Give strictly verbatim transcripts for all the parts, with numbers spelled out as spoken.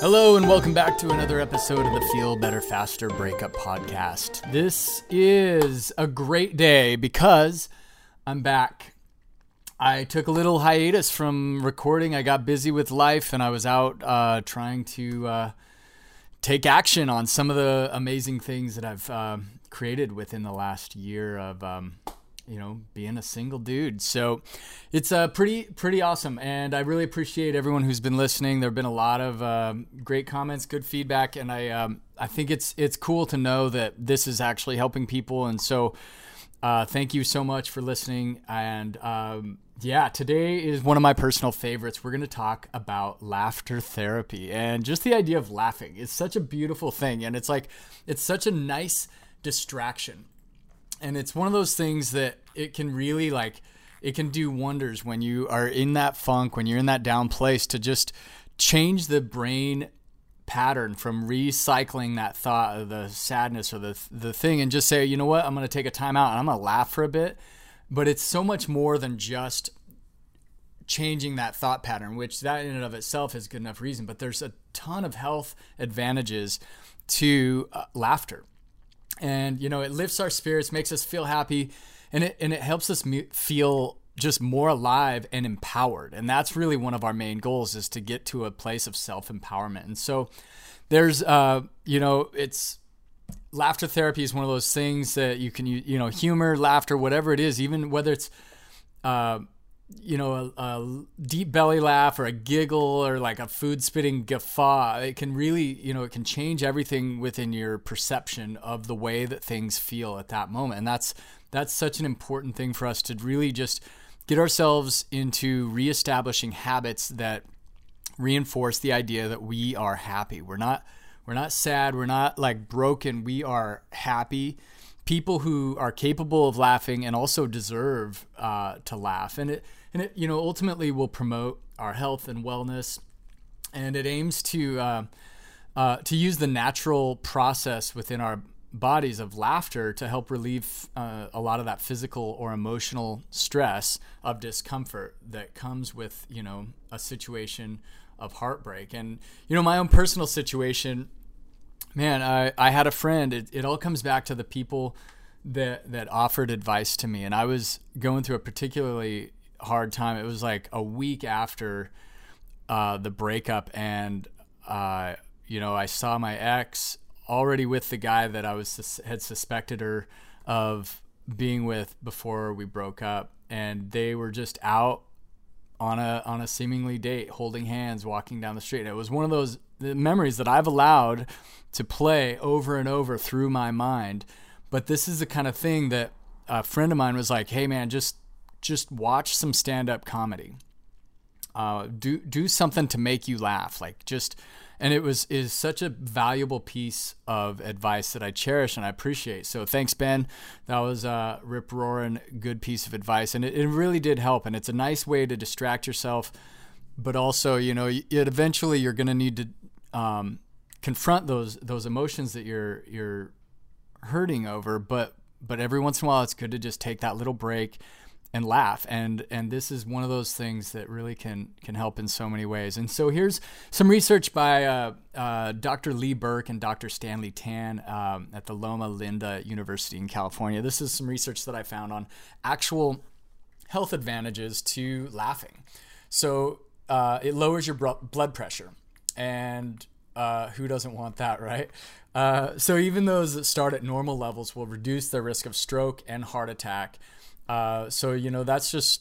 Hello and welcome back to another episode of the Feel Better Faster Breakup Podcast. This is a great day because I'm back. I took a little hiatus from recording. I got busy with life and I was out uh, trying to uh, take action on some of the amazing things that I've uh, created within the last year of um, you know, being a single dude. So it's uh, pretty, pretty awesome. And I really appreciate everyone who's been listening. There've been a lot of um, great comments, good feedback. And I, um, I think it's, it's cool to know that this is actually helping people. And so uh, thank you so much for listening. And um, yeah, today is one of my personal favorites. We're going to talk about laughter therapy and just the idea of laughing. It's such a beautiful thing. And it's like, it's such a nice distraction. And it's one of those things that it can really like, it can do wonders when you are in that funk, when you're in that down place, to just change the brain pattern from recycling that thought of the sadness or the the thing and just say, you know what, I'm going to take a time out and I'm going to laugh for a bit. But it's so much more than just changing that thought pattern, which that in and of itself is good enough reason. But there's a ton of health advantages to uh, laughter. And, you know, it lifts our spirits, makes us feel happy, and it and it helps us me- feel just more alive and empowered. And that's really one of our main goals, is to get to a place of self-empowerment. And so there's, uh, you know, it's laughter therapy is one of those things that you can, you, you know, humor, laughter, whatever it is, even whether it's, uh, you know, a, a deep belly laugh or a giggle or like a food spitting guffaw, it can really, you know, it can change everything within your perception of the way that things feel at that moment. And that's, that's such an important thing for us to really just get ourselves into reestablishing habits that reinforce the idea that we are happy. We're not, we're not sad. We're not like broken. We are happy. People who are capable of laughing and also deserve uh, to laugh. And it, and it, you know, ultimately will promote our health and wellness. And it aims to, uh, uh, to use the natural process within our bodies of laughter to help relieve uh, a lot of that physical or emotional stress of discomfort that comes with, you know, a situation of heartbreak. And, you know, my own personal situation, man, I, I had a friend. It, it all comes back to the people that that offered advice to me. And I was going through a particularly hard time. It was like a week after uh, the breakup. And, uh, you know, I saw my ex already with the guy that I was had suspected her of being with before we broke up. And they were just out on a on a seemingly date, holding hands, walking down the street. And it was one of those memories that I've allowed to play over and over through my mind. But this is the kind of thing that a friend of mine was like, hey man, just just watch some stand-up comedy. Uh, do do something to make you laugh. Like just, and it was is such a valuable piece of advice that I cherish and I appreciate. So thanks, Ben. That was a rip-roaring good piece of advice. And it, it really did help. And it's a nice way to distract yourself. But also, you know, it eventually you're going to need to um, confront those those emotions that you're you're hurting over. But but every once in a while, it's good to just take that little break and laugh. And and this is one of those things that really can can help in so many ways. And so here's some research by uh, uh, Doctor Lee Burke and Doctor Stanley Tan um, at the Loma Linda University in California. This is some research that I found on actual health advantages to laughing. So uh, it lowers your blood pressure. And uh, who doesn't want that, right? Uh, so even those that start at normal levels will reduce their risk of stroke and heart attack. Uh, so, you know, that's just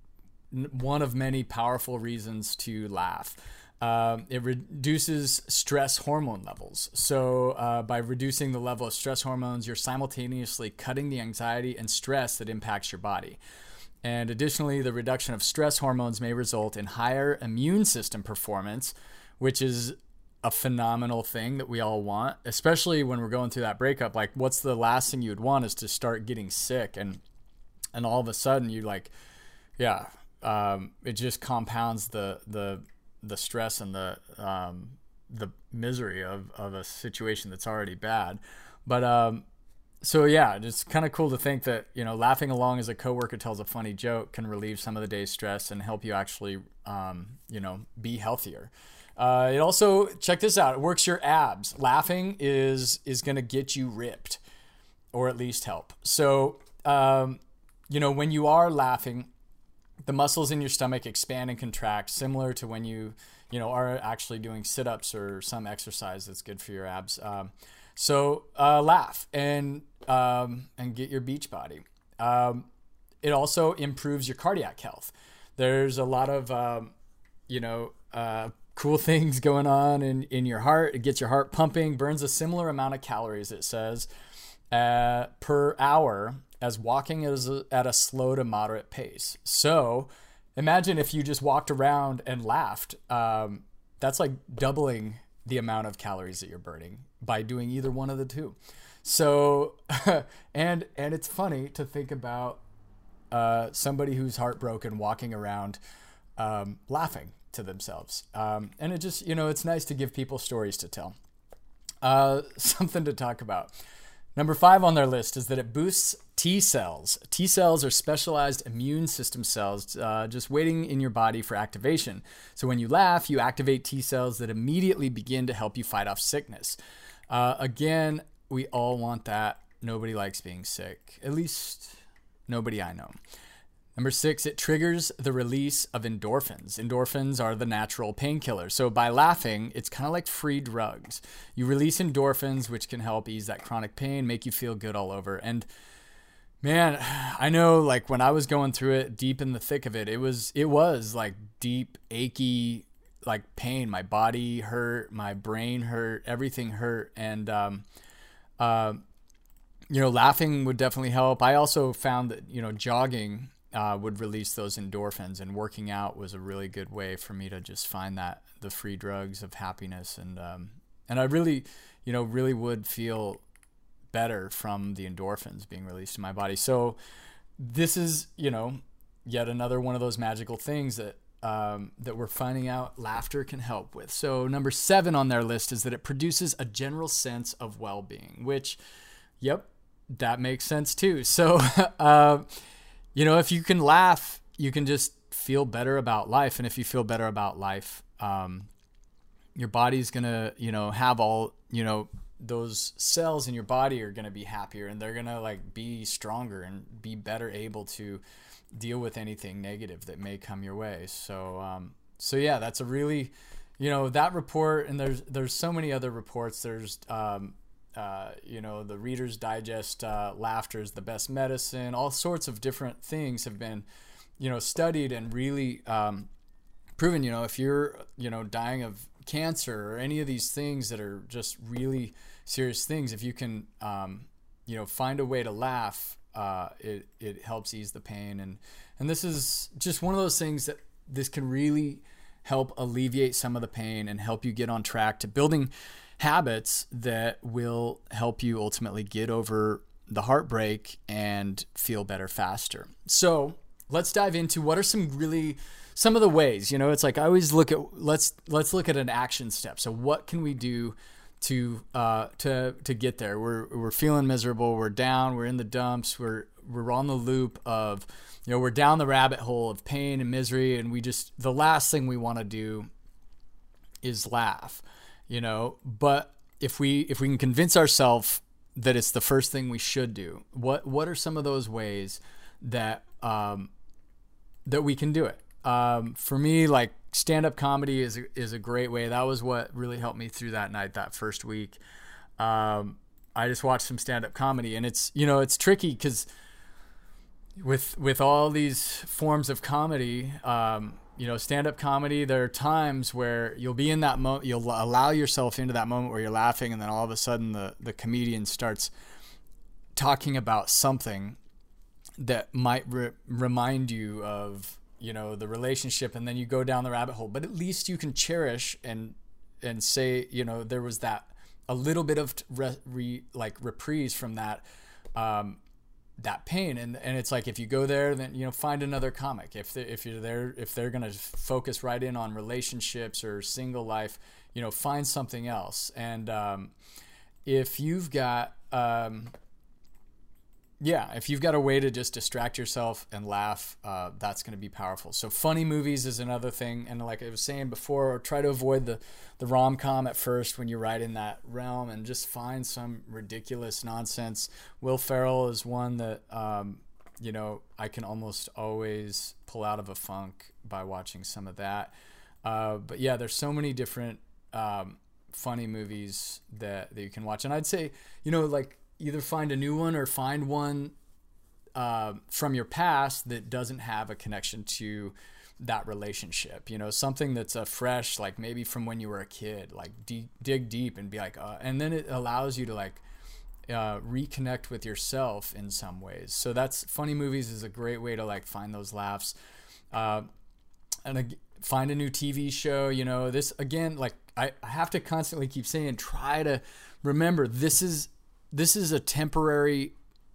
one of many powerful reasons to laugh. Uh, it reduces stress hormone levels. So uh, by reducing the level of stress hormones, you're simultaneously cutting the anxiety and stress that impacts your body. And additionally, the reduction of stress hormones may result in higher immune system performance, which is a phenomenal thing that we all want, especially when we're going through that breakup. Like, what's the last thing you would want is to start getting sick, and and all of a sudden you like, yeah, um, it just compounds the the the stress and the um, the misery of of a situation that's already bad. But um, so yeah, it's kind of cool to think that, you know, laughing along as a coworker tells a funny joke can relieve some of the day's stress and help you actually, um, you know, be healthier. Uh, it also, check this out, it works your abs. Laughing is is going to get you ripped, or at least help. So, um, you know, when you are laughing, the muscles in your stomach expand and contract, similar to when you, you know, are actually doing sit-ups or some exercise that's good for your abs. Um, so uh, laugh and um, and get your beach body. Um, it also improves your cardiac health. There's a lot of, um, you know, uh, cool things going on in, in your heart. It gets your heart pumping, burns a similar amount of calories, it says, uh, per hour as walking as a, at a slow to moderate pace. So imagine if you just walked around and laughed. Um, that's like doubling the amount of calories that you're burning by doing either one of the two. So, and, and it's funny to think about uh, somebody who's heartbroken walking around um, laughing to themselves. Um, and it just, you know, it's nice to give people stories to tell. Uh, something to talk about. Number five on their list is that it boosts T cells. T cells are specialized immune system cells uh, just waiting in your body for activation. So when you laugh, you activate T cells that immediately begin to help you fight off sickness. Uh, again, we all want that. Nobody likes being sick. At least nobody I know. Number six, it triggers the release of endorphins. Endorphins are the natural painkillers. So by laughing, it's kind of like free drugs. You release endorphins, which can help ease that chronic pain, make you feel good all over. And man, I know like when I was going through it deep in the thick of it, it was, it was like deep, achy, like pain. My body hurt, my brain hurt, everything hurt. And, um, uh, you know, laughing would definitely help. I also found that, you know, jogging Uh, would release those endorphins, and working out was a really good way for me to just find that the free drugs of happiness. And, um, and I really, you know, really would feel better from the endorphins being released in my body. So this is, you know, yet another one of those magical things that, um, that we're finding out laughter can help with. So number seven on their list is that it produces a general sense of well-being, which, yep, that makes sense too. So, uh, you know, if you can laugh, you can just feel better about life. And if you feel better about life, um, your body's going to, you know, have all, you know, those cells in your body are going to be happier, and they're going to like be stronger and be better able to deal with anything negative that may come your way. So, um, so yeah, that's a really, you know, that report, and there's, there's so many other reports. There's, um, Uh, you know, the Reader's Digest, uh, laughter is the best medicine. All sorts of different things have been, you know, studied and really um, proven. You know, if you're, you know, dying of cancer or any of these things that are just really serious things, if you can, um, you know, find a way to laugh, uh, it it helps ease the pain. And and this is just one of those things that this can really help alleviate some of the pain and help you get on track to building habits that will help you ultimately get over the heartbreak and feel better faster. So let's dive into what are some really, some of the ways, you know, it's like I always look at, let's, let's look at an action step. So what can we do to, uh, to, to get there? We're, we're feeling miserable. We're down, we're in the dumps. We're, we're on the loop of, you know, we're down the rabbit hole of pain and misery. And we just, the last thing we want to do is laugh. You know, but if we if we can convince ourselves that it's the first thing we should do, what what are some of those ways that um, that we can do it? Um, for me, like stand-up comedy is a, is a great way. That was what really helped me through that night, that first week. Um, I just watched some stand-up comedy, and it's, you know, it's tricky because with with all these forms of comedy, um, you know, stand-up comedy, there are times where you'll be in that moment, you'll allow yourself into that moment where you're laughing, and then all of a sudden the, the comedian starts talking about something that might re- remind you of, you know, the relationship, and then you go down the rabbit hole. But at least you can cherish and and say, you know, there was that a little bit of re, re, like reprise from that um, that pain. And, and it's like, if you go there, then, you know, find another comic. If they, if you're there, if they're going to focus right in on relationships or single life, you know, find something else. And, um, if you've got, um, yeah, if you've got a way to just distract yourself and laugh, uh, that's going to be powerful. So funny movies is another thing. And like I was saying before, try to avoid the, the rom-com at first when you're right in that realm, and just find some ridiculous nonsense. Will Ferrell is one that, um, you know, I can almost always pull out of a funk by watching some of that. Uh, but yeah, there's so many different um, funny movies that, that you can watch. And I'd say, you know, like, either find a new one or find one uh, from your past that doesn't have a connection to that relationship. You know, something that's a fresh, like maybe from when you were a kid, like de- dig deep and be like, uh, and then it allows you to like uh, reconnect with yourself in some ways. So that's, funny movies is a great way to like find those laughs. Uh, and uh, find a new T V show. You know, this again, like I, I have to constantly keep saying, try to remember this is, This is a temporary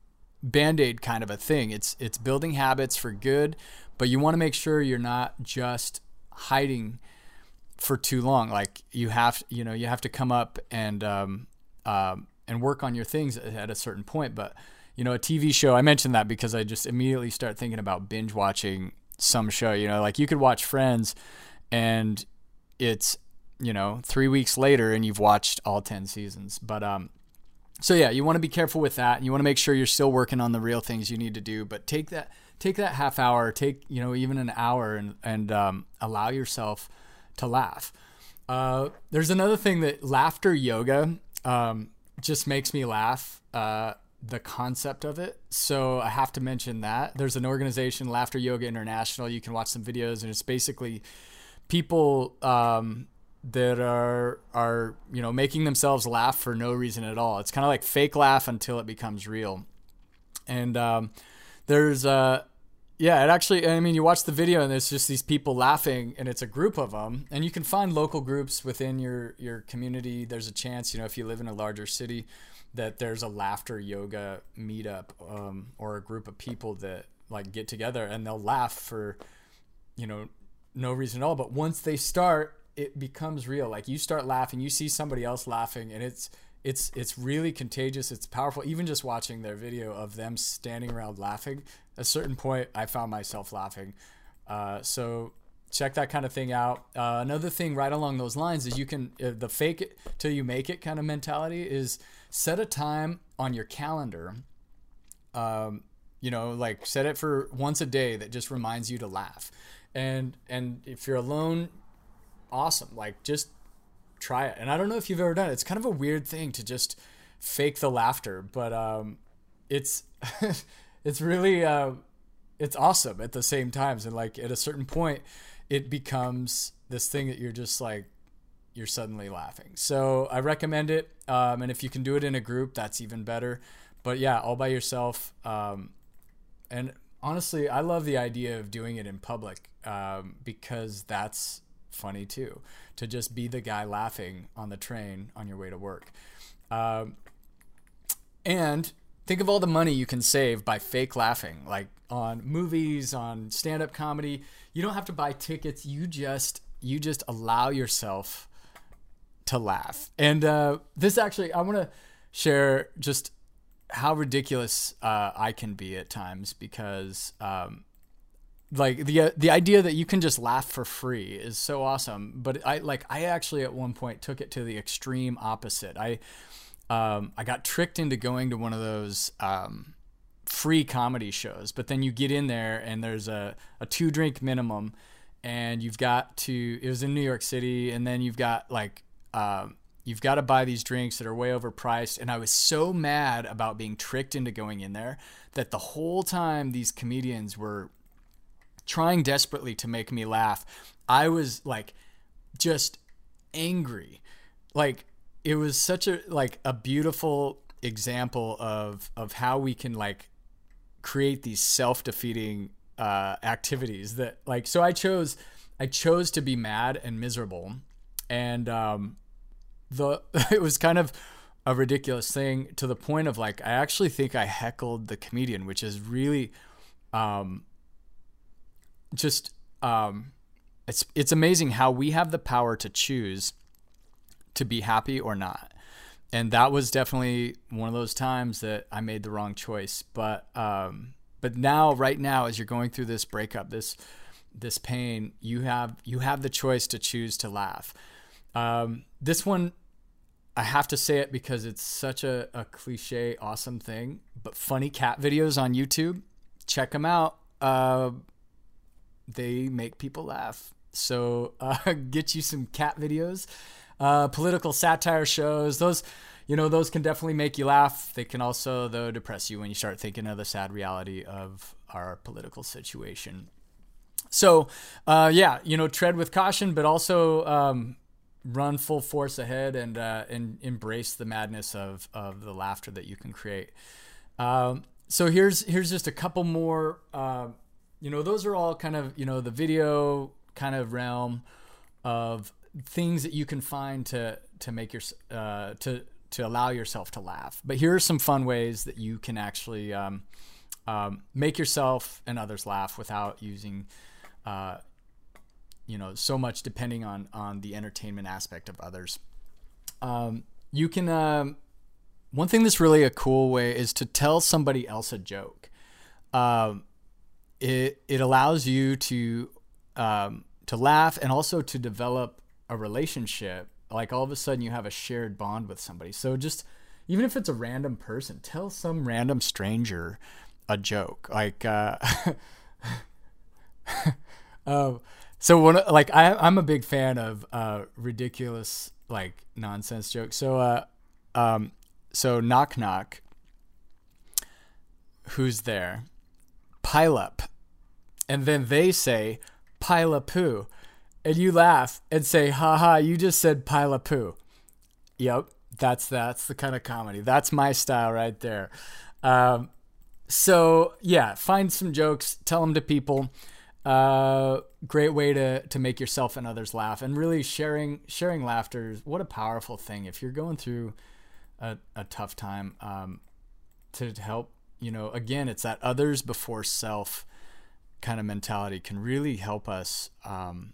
Band-Aid kind of a thing. It's it's building habits for good, but you want to make sure you're not just hiding for too long. Like you have, you know, you have to come up and um, um, and work on your things at a certain point. But you know, a T V show, I mentioned that because I just immediately start thinking about binge watching some show. You know, like you could watch Friends, and it's, you know, three weeks later, and you've watched all ten seasons. But um. So yeah, you want to be careful with that. You want to make sure you're still working on the real things you need to do, but take that, take that half hour, take, you know, even an hour and, and, um, allow yourself to laugh. Uh, there's another thing that laughter yoga, um, just makes me laugh, uh, the concept of it. So I have to mention that there's an organization, Laughter Yoga International. You can watch some videos, and it's basically people, um, that are, are, you know, making themselves laugh for no reason at all. It's kind of like fake laugh until it becomes real. And, um, there's, uh, yeah, it actually, I mean, you watch the video and there's just these people laughing, and it's a group of them, and you can find local groups within your, your community. There's a chance, you know, if you live in a larger city, that there's a laughter yoga meetup, um, or a group of people that like get together and they'll laugh for, you know, no reason at all. But once they start, it becomes real. Like you start laughing, you see somebody else laughing, and it's, it's, it's really contagious. It's powerful. Even just watching their video of them standing around laughing, at a certain point, I found myself laughing. Uh, so check that kind of thing out. Uh, another thing right along those lines is you can, uh, the fake it till you make it kind of mentality is set a time on your calendar. Um, you know, like set it for once a day that just reminds you to laugh. And, and if you're alone, awesome. Like just try it. And I don't know if you've ever done it. It's kind of a weird thing to just fake the laughter, but, um, it's, it's really, uh, it's awesome at the same times. And like at a certain point, it becomes this thing that you're just like, you're suddenly laughing. So I recommend it. Um, and if you can do it in a group, that's even better. But yeah, all by yourself. Um, and honestly, I love the idea of doing it in public, um, because that's funny too, to just be the guy laughing on the train on your way to work. Um, and think of all the money you can save by fake laughing, like on movies, on stand-up comedy. You don't have to buy tickets. You just, you just allow yourself to laugh. And, uh, this actually, I want to share just how ridiculous, uh, I can be at times, because, um, like the, the idea that you can just laugh for free is so awesome. But I like, I actually at one point took it to the extreme opposite. I, um, I got tricked into going to one of those, um, free comedy shows, but then you get in there and there's a, a two drink minimum, and you've got to, it was in New York City. And then you've got like, um, you've got to buy these drinks that are way overpriced. And I was so mad about being tricked into going in there that the whole time these comedians were trying desperately to make me laugh, I was like just angry. Like it was such a like a beautiful example of of how we can like create these self-defeating uh activities that like, so I chose I chose to be mad and miserable. And um the it was kind of a ridiculous thing, to the point of like I actually think I heckled the comedian, which is really um just um it's it's amazing how we have the power to choose to be happy or not. and that was definitely one of those times that I made the wrong choice. But um, but now, right now, as you're going through this breakup, this this pain, you have you have the choice to choose to laugh. Um, this one, I have to say it because it's such a, a cliche, awesome thing. But funny cat videos on YouTube, check them out. Uh, they make people laugh. So uh, get you some cat videos, uh, political satire shows. Those, you know, those can definitely make you laugh. They can also, though, depress you when you start thinking of the sad reality of our political situation. So, uh, yeah, you know, tread with caution, but also um, run full force ahead and uh, and embrace the madness of of the laughter that you can create. Um, so here's here's just a couple more. Uh, you know, those are all kind of, you know, the video kind of realm of things that you can find to to make your uh, to to allow yourself to laugh. But here are some fun ways that you can actually um, um, make yourself and others laugh without using, uh, you know, so much depending on on the entertainment aspect of others. Um, you can. Um, one thing that's really a cool way is to tell somebody else a joke. Um, it it allows you to um, to laugh and also to develop a relationship. Like all of a sudden you have a shared bond with somebody. So just, even if it's a random person, tell some random stranger a joke. Like, uh, uh so one, like I, I'm a big fan of, uh, ridiculous, like nonsense jokes. So, uh, um, so knock, knock, who's there? Pile up. And then they say, pile of poo. And you laugh and say, haha, you just said pile of poo. Yep, that's that's the kind of comedy. That's my style right there. Um, so, yeah, find some jokes. Tell them to people. Uh, great way to, to make yourself and others laugh. And really sharing sharing laughter, what a powerful thing. If you're going through a, a tough time, um, to help, you know, again, it's that others before self kind of mentality can really help us um,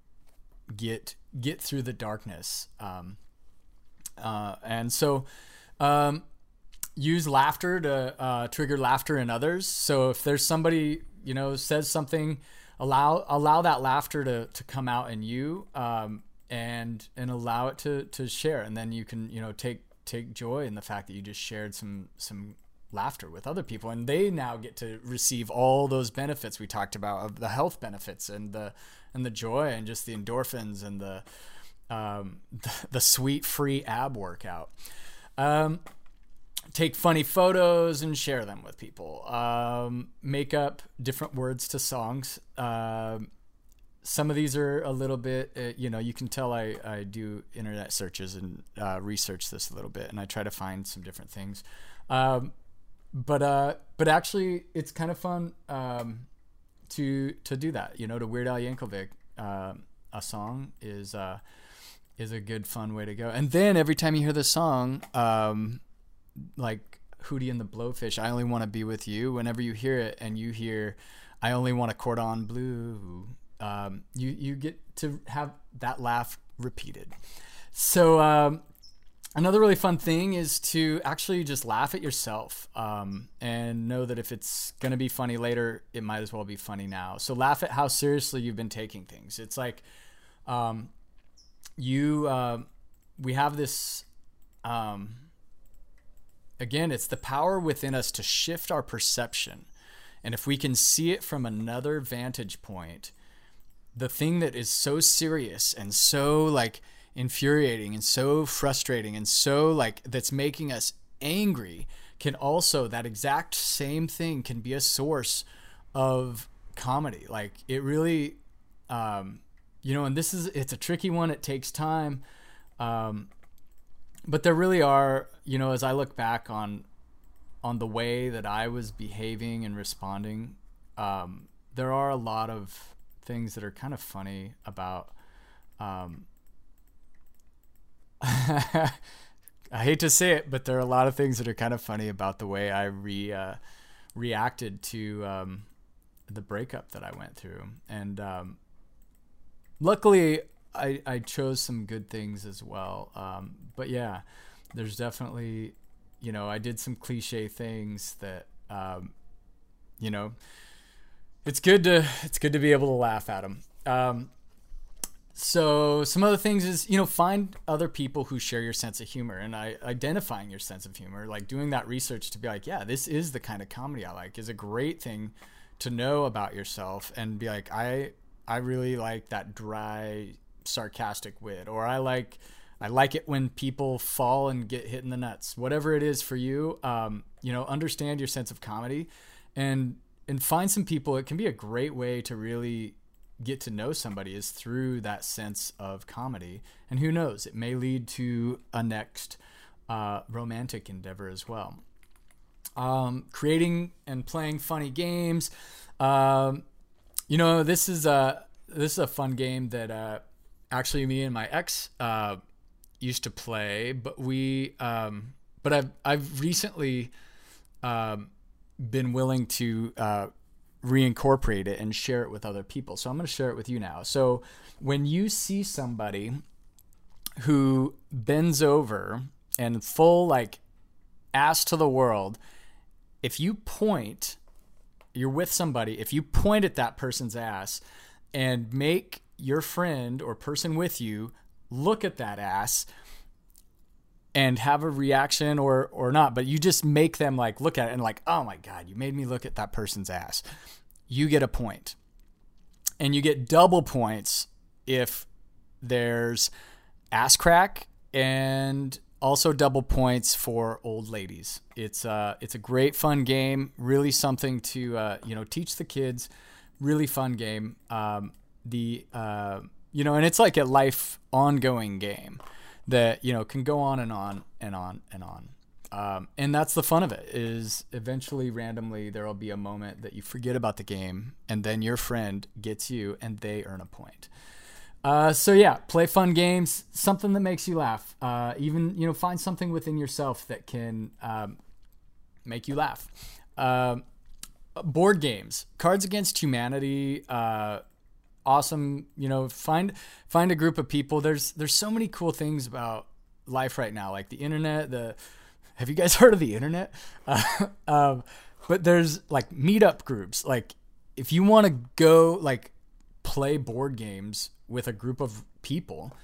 get get through the darkness. Um, uh, and so um, use laughter to uh, trigger laughter in others. So if there's somebody, you know, says something, allow allow that laughter to, to come out in you, um, and and allow it to, to share. And then you can, you know, take take joy in the fact that you just shared some some laughter with other people, and they now get to receive all those benefits we talked about, of the health benefits and the and the joy and just the endorphins and the um, the, the sweet free ab workout. Um, take funny photos and share them with people. Um, make up different words to songs. Um, some of these are a little bit, uh, you know, you can tell I, I do internet searches and uh, research this a little bit, and I try to find some different things. Um, But uh, but actually, it's kind of fun um, to to do that. You know, to Weird Al Yankovic, uh, a song is uh, is a good fun way to go. And then every time you hear the song, um, like Hootie and the Blowfish, I Only Want to Be With You. Whenever you hear it and you hear, I Only Want a Cordon Bleu, um, you you get to have that laugh repeated. So. Um, Another really fun thing is to actually just laugh at yourself, um, and know that if it's going to be funny later, it might as well be funny now. So laugh at how seriously you've been taking things. It's like um, you, uh, we have this, um, again, it's the power within us to shift our perception. And if we can see it from another vantage point, the thing that is so serious and so like infuriating and so frustrating and so like that's making us angry can also, that exact same thing can be a source of comedy. Like it really, um, you know, and this is, it's a tricky one. It takes time. Um, but there really are, you know, as I look back on, on the way that I was behaving and responding, um, there are a lot of things that are kind of funny about, um, I hate to say it, but there are a lot of things that are kind of funny about the way I re uh, reacted to um, the breakup that I went through. And um, luckily, I, I chose some good things as well. Um, but yeah, there's definitely, you know, I did some cliche things that, um, you know, it's good to, it's good to be able to laugh at them. Um, so some other things is, you know, find other people who share your sense of humor, and I, identifying your sense of humor, like doing that research to be like, yeah, this is the kind of comedy I like, is a great thing to know about yourself, and be like, I, I really like that dry, sarcastic wit, or I like, I like it when people fall and get hit in the nuts, whatever it is for you. Um, you know, understand your sense of comedy, and, and find some people. It can be a great way to really get to know somebody, is through that sense of comedy. And who knows, it may lead to a next uh, romantic endeavor as well. Um, creating and playing funny games. Um, you know, this is a, this is a fun game that uh, actually me and my ex uh, used to play, but we, um, but I've, I've recently um, been willing to uh, reincorporate it and share it with other people. So I'm going to share it with you now. So when you see somebody who bends over and full like ass to the world, if you point, you're with somebody, if you point at that person's ass and make your friend or person with you look at that ass and have a reaction, or or not, but you just make them like look at it and like, oh my God, you made me look at that person's ass, you get a point. And you get double points if there's ass crack, and also double points for old ladies. It's uh it's a great fun game, really something to uh you know teach the kids. Really fun game. Um the uh you know and it's like a life ongoing game that, you know, can go on and on and on and on. Um, and that's the fun of it, is eventually randomly there will be a moment that you forget about the game, and then your friend gets you and they earn a point. Uh, so yeah, play fun games, something that makes you laugh. Uh, even, you know, find something within yourself that can um, make you laugh. Um, board games, Cards Against Humanity, uh, awesome. You know, find find a group of people. There's there's so many cool things about life right now, like the internet. The have you guys heard of the internet? Uh, um, but there's like meetup groups. Like if you want to go like play board games with a group of people,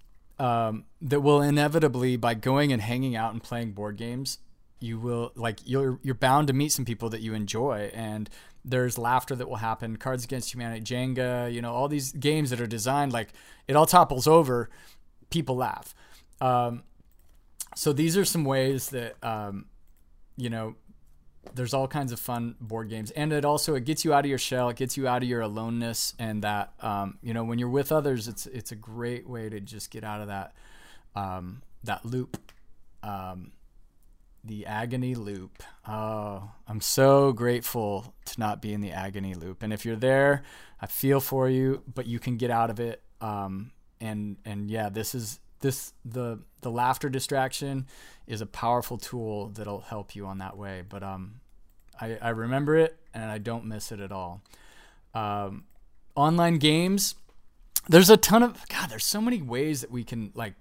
um, that will inevitably, by going and hanging out and playing board games, you will like you're you're bound to meet some people that you enjoy, and there's laughter that will happen. Cards Against Humanity, Jenga, you know, all these games that are designed, like it all topples over, people laugh. Um, so these are some ways that, um, you know, there's all kinds of fun board games. And it also, it gets you out of your shell. It gets you out of your aloneness. And that, um, you know, when you're with others, it's, it's a great way to just get out of that, um, that loop. Um, The agony loop. Oh, I'm so grateful to not be in the agony loop. And if you're there, I feel for you, but you can get out of it. Um, and, and yeah, this is this, the, the laughter distraction is a powerful tool that'll help you on that way. But, um, I, I remember it and I don't miss it at all. Um, online games, there's a ton of, God, there's so many ways that we can like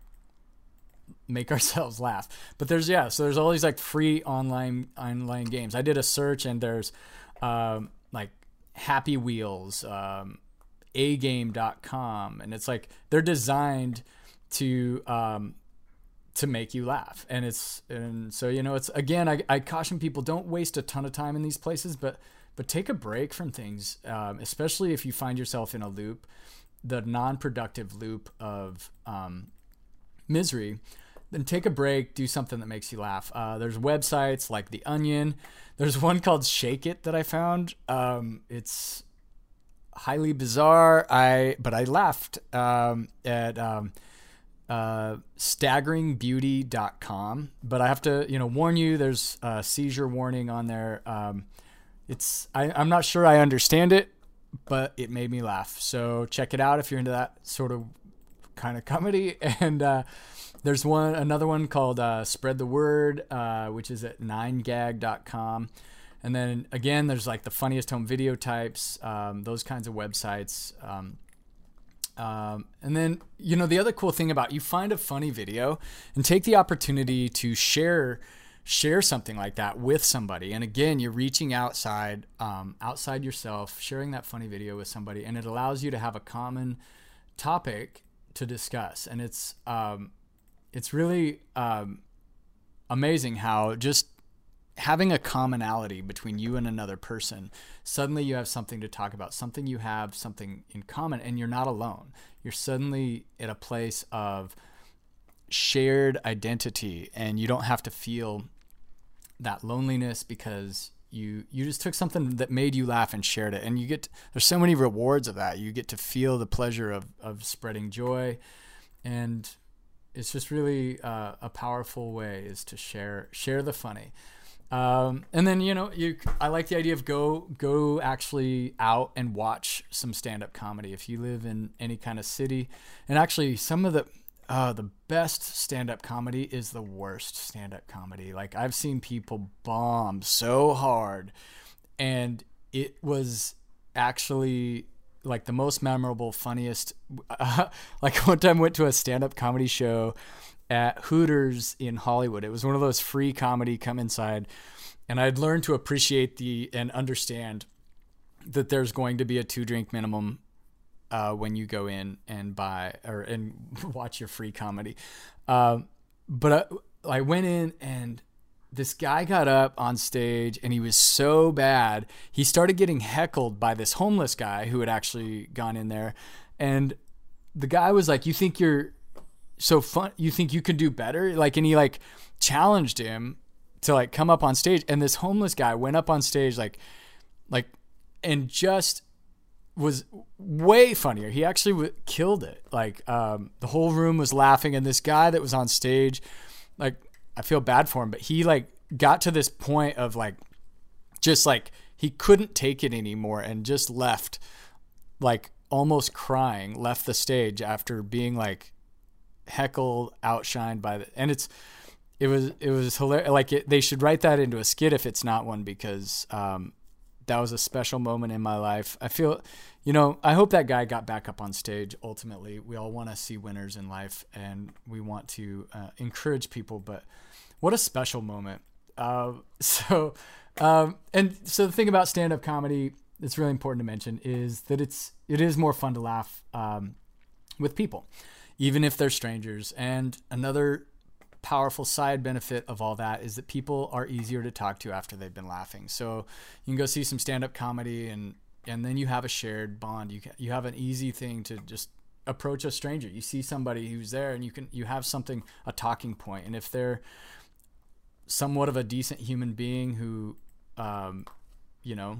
make ourselves laugh. But there's, yeah, so there's all these like free online online games. I did a search and there's um, like Happy Wheels, um, a game dot com, and it's like they're designed to um, to make you laugh. And it's and so, you know, it's again, I, I caution people, don't waste a ton of time in these places, but but take a break from things, um, especially if you find yourself in a loop, the non-productive loop of um, misery. Then take a break, do something that makes you laugh. Uh, there's websites like The Onion. There's one called Shake It that I found. Um, it's highly bizarre. I but I laughed um, at um, uh, staggering beauty dot com. But I have to, you know, warn you. There's a seizure warning on there. Um, it's I, I'm not sure I understand it, but it made me laugh. So check it out if you're into that sort of kind of comedy. And uh, there's one, another one called uh, Spread the Word, uh, which is at nine gag dot com. And then again, there's like the funniest home video types, um, those kinds of websites. Um, Um, and then, you know, the other cool thing about you find a funny video and take the opportunity to share, share something like that with somebody. And again, you're reaching outside, um, outside yourself, sharing that funny video with somebody, and it allows you to have a common topic to discuss. And it's, um, it's really, um, amazing how just having a commonality between you and another person, suddenly you have something to talk about, something you have, something in common, and you're not alone. You're suddenly at a place of shared identity, and you don't have to feel that loneliness because you you just took something that made you laugh and shared it. And you get to, there's so many rewards of that. You get to feel the pleasure of of spreading joy, and it's just really uh, a powerful way is to share share the funny. Um, and then, you know, you, I like the idea of go, go actually out and watch some stand-up comedy. If you live in any kind of city, and actually some of the, uh, the best stand-up comedy is the worst stand-up comedy. Like I've seen people bomb so hard, and it was actually like the most memorable, funniest, uh, like one time I went to a stand-up comedy show at Hooters in Hollywood. It was one of those free comedy come inside. And I'd learned to appreciate the and understand that there's going to be a two drink minimum uh, when you go in and buy or and watch your free comedy. Um, but I, I went in, and this guy got up on stage, and he was so bad. He started getting heckled by this homeless guy who had actually gone in there. And the guy was like, "You think you're so fun, you think you can do better?" Like, and he like challenged him to like come up on stage, and this homeless guy went up on stage like like and just was way funnier. He actually w- killed it. Like um the whole room was laughing, and this guy that was on stage, like I feel bad for him, but he like got to this point of like just like he couldn't take it anymore and just left, like almost crying, left the stage after being like heckled, outshined by the, and it's, it was, it was hilarious. Like it, they should write that into a skit if it's not one, because, um, that was a special moment in my life. I feel, you know, I hope that guy got back up on stage. Ultimately, we all want to see winners in life, and we want to uh, encourage people, but what a special moment. Uh, so, um, and so the thing about stand-up comedy that's really important to mention is that it's, it is more fun to laugh, um, with people, even if they're strangers. And another powerful side benefit of all that is that people are easier to talk to after they've been laughing. So you can go see some stand-up comedy, and, and then you have a shared bond. You can, you have an easy thing to just approach a stranger. You see somebody who's there, and you can, you have something, a talking point. And if they're somewhat of a decent human being who, um, you know,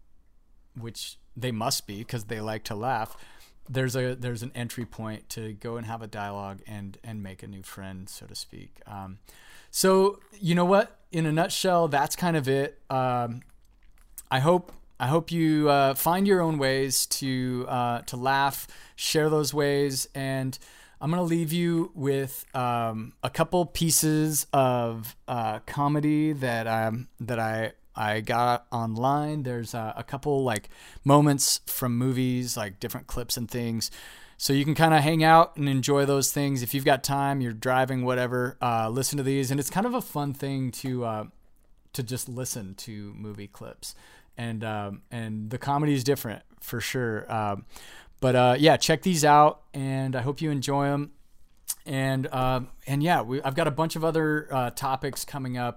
which they must be because they like to laugh, there's a there's an entry point to go and have a dialogue and and make a new friend, so to speak. Um, so you know what? In a nutshell, that's kind of it. Um, I hope I hope you uh, find your own ways to uh, to laugh, share those ways, and I'm gonna leave you with um, a couple pieces of uh, comedy that um that I. I got online. There's a, a couple like moments from movies, like different clips and things. So you can kind of hang out and enjoy those things. If you've got time, you're driving, whatever, uh, listen to these. And it's kind of a fun thing to, uh, to just listen to movie clips. And, um, and the comedy is different for sure. Um, but, uh, yeah, check these out, and I hope you enjoy them. And, um, and yeah, we, I've got a bunch of other, uh, topics coming up.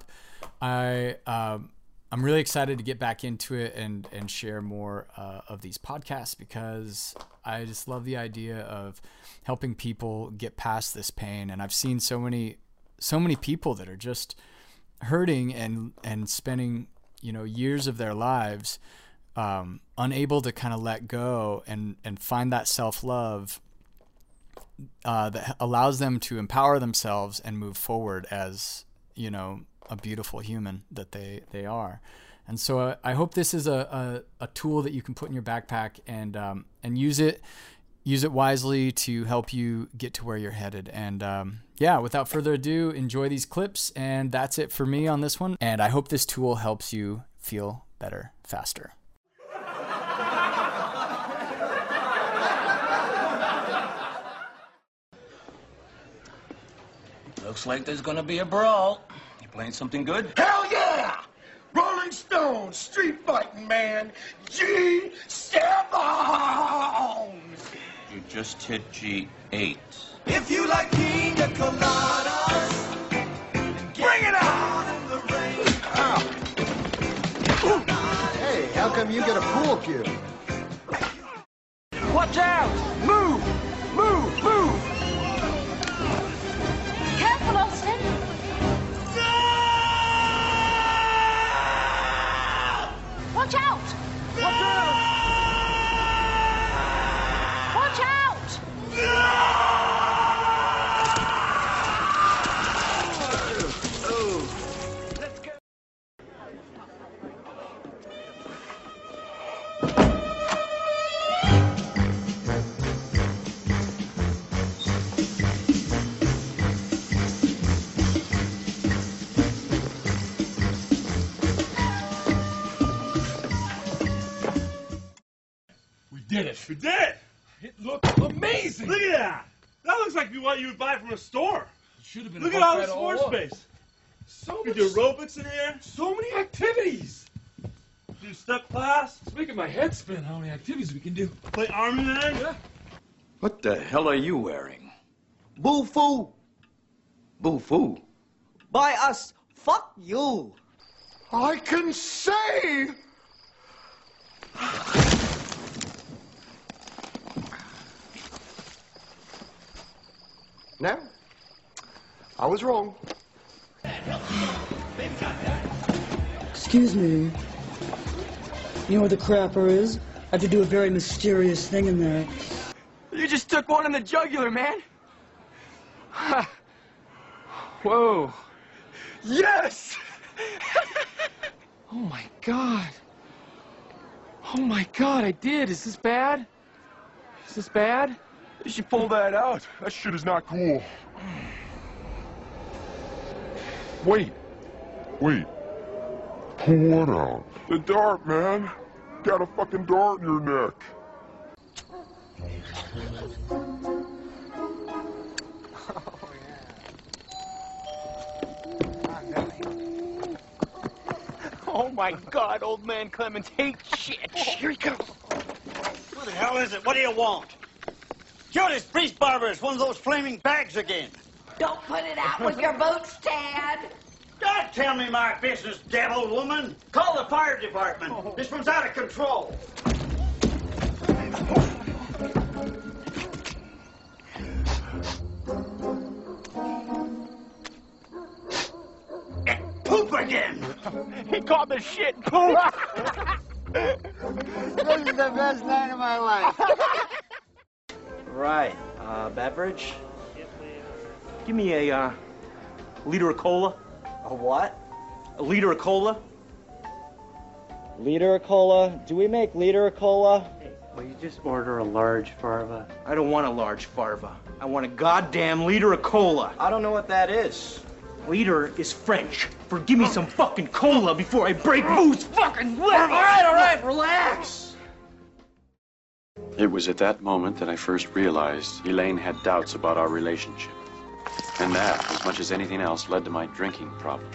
I, um, I'm really excited to get back into it and, and share more uh, of these podcasts, because I just love the idea of helping people get past this pain. And I've seen so many, so many people that are just hurting and, and spending, you know, years of their lives um, unable to kind of let go and, and find that self-love uh, that allows them to empower themselves and move forward as, you know, a beautiful human that they, they are. And so uh, I hope this is a, a, a tool that you can put in your backpack and, um, and use it, use it wisely to help you get to where you're headed. And, um, yeah, without further ado, enjoy these clips. And that's it for me on this one. And I hope this tool helps you feel better, faster. Looks like there's gonna be a brawl. You playing something good? Hell yeah! Rolling Stones, street fighting man, G seven! You just hit G eight. If you like pina coladas, bring it on in the rain. Hey, how come you get a pool cue? Watch out! Move! Move! Move! Careful, Austin. Watch out! Watch out! Watch out! Let's go. We did it. We did it. It looked amazing. Look at that. That looks like what you would buy from a store. It should have been. Look at all the sports space. So we do aerobics in here. So many activities. Do step class. It's making my head spin. How many activities we can do? Play Army Man. Yeah. What the hell are you wearing? Boo-foo. Boo-foo. By us, fuck you. I can say. No, I was wrong. Excuse me. You know where the crapper is? I have to do a very mysterious thing in there. You just took one in the jugular, man. Whoa. Yes! Oh my God. Oh my God, I did. Is this bad? Is this bad? You should pull that out. That shit is not cool. Wait. Wait. Pull what out? The dart, man. Got a fucking dart in your neck. Oh my God, old man Clemens hates shit. Here he comes. What the hell is it? What do you want? Judas Priest Barber is one of those flaming bags again. Don't put it out with your boots, Tad. Don't tell me my business, devil woman. Call the fire department. This one's out of control. And poop again. He called the shit poop. This is the best night of my life. Right. Uh, beverage? Give me a, uh, liter of cola. A what? A liter of cola. Liter of cola? Do we make liter of cola? Hey, will you just order a large farva? I don't want a large farva. I want a goddamn liter of cola. I don't know what that is. Liter is French for give me some fucking cola before I break Boo's fucking leg. All right, all right, relax. It was at that moment that I first realized Elaine had doubts about our relationship. And that, as much as anything else, led to my drinking problem.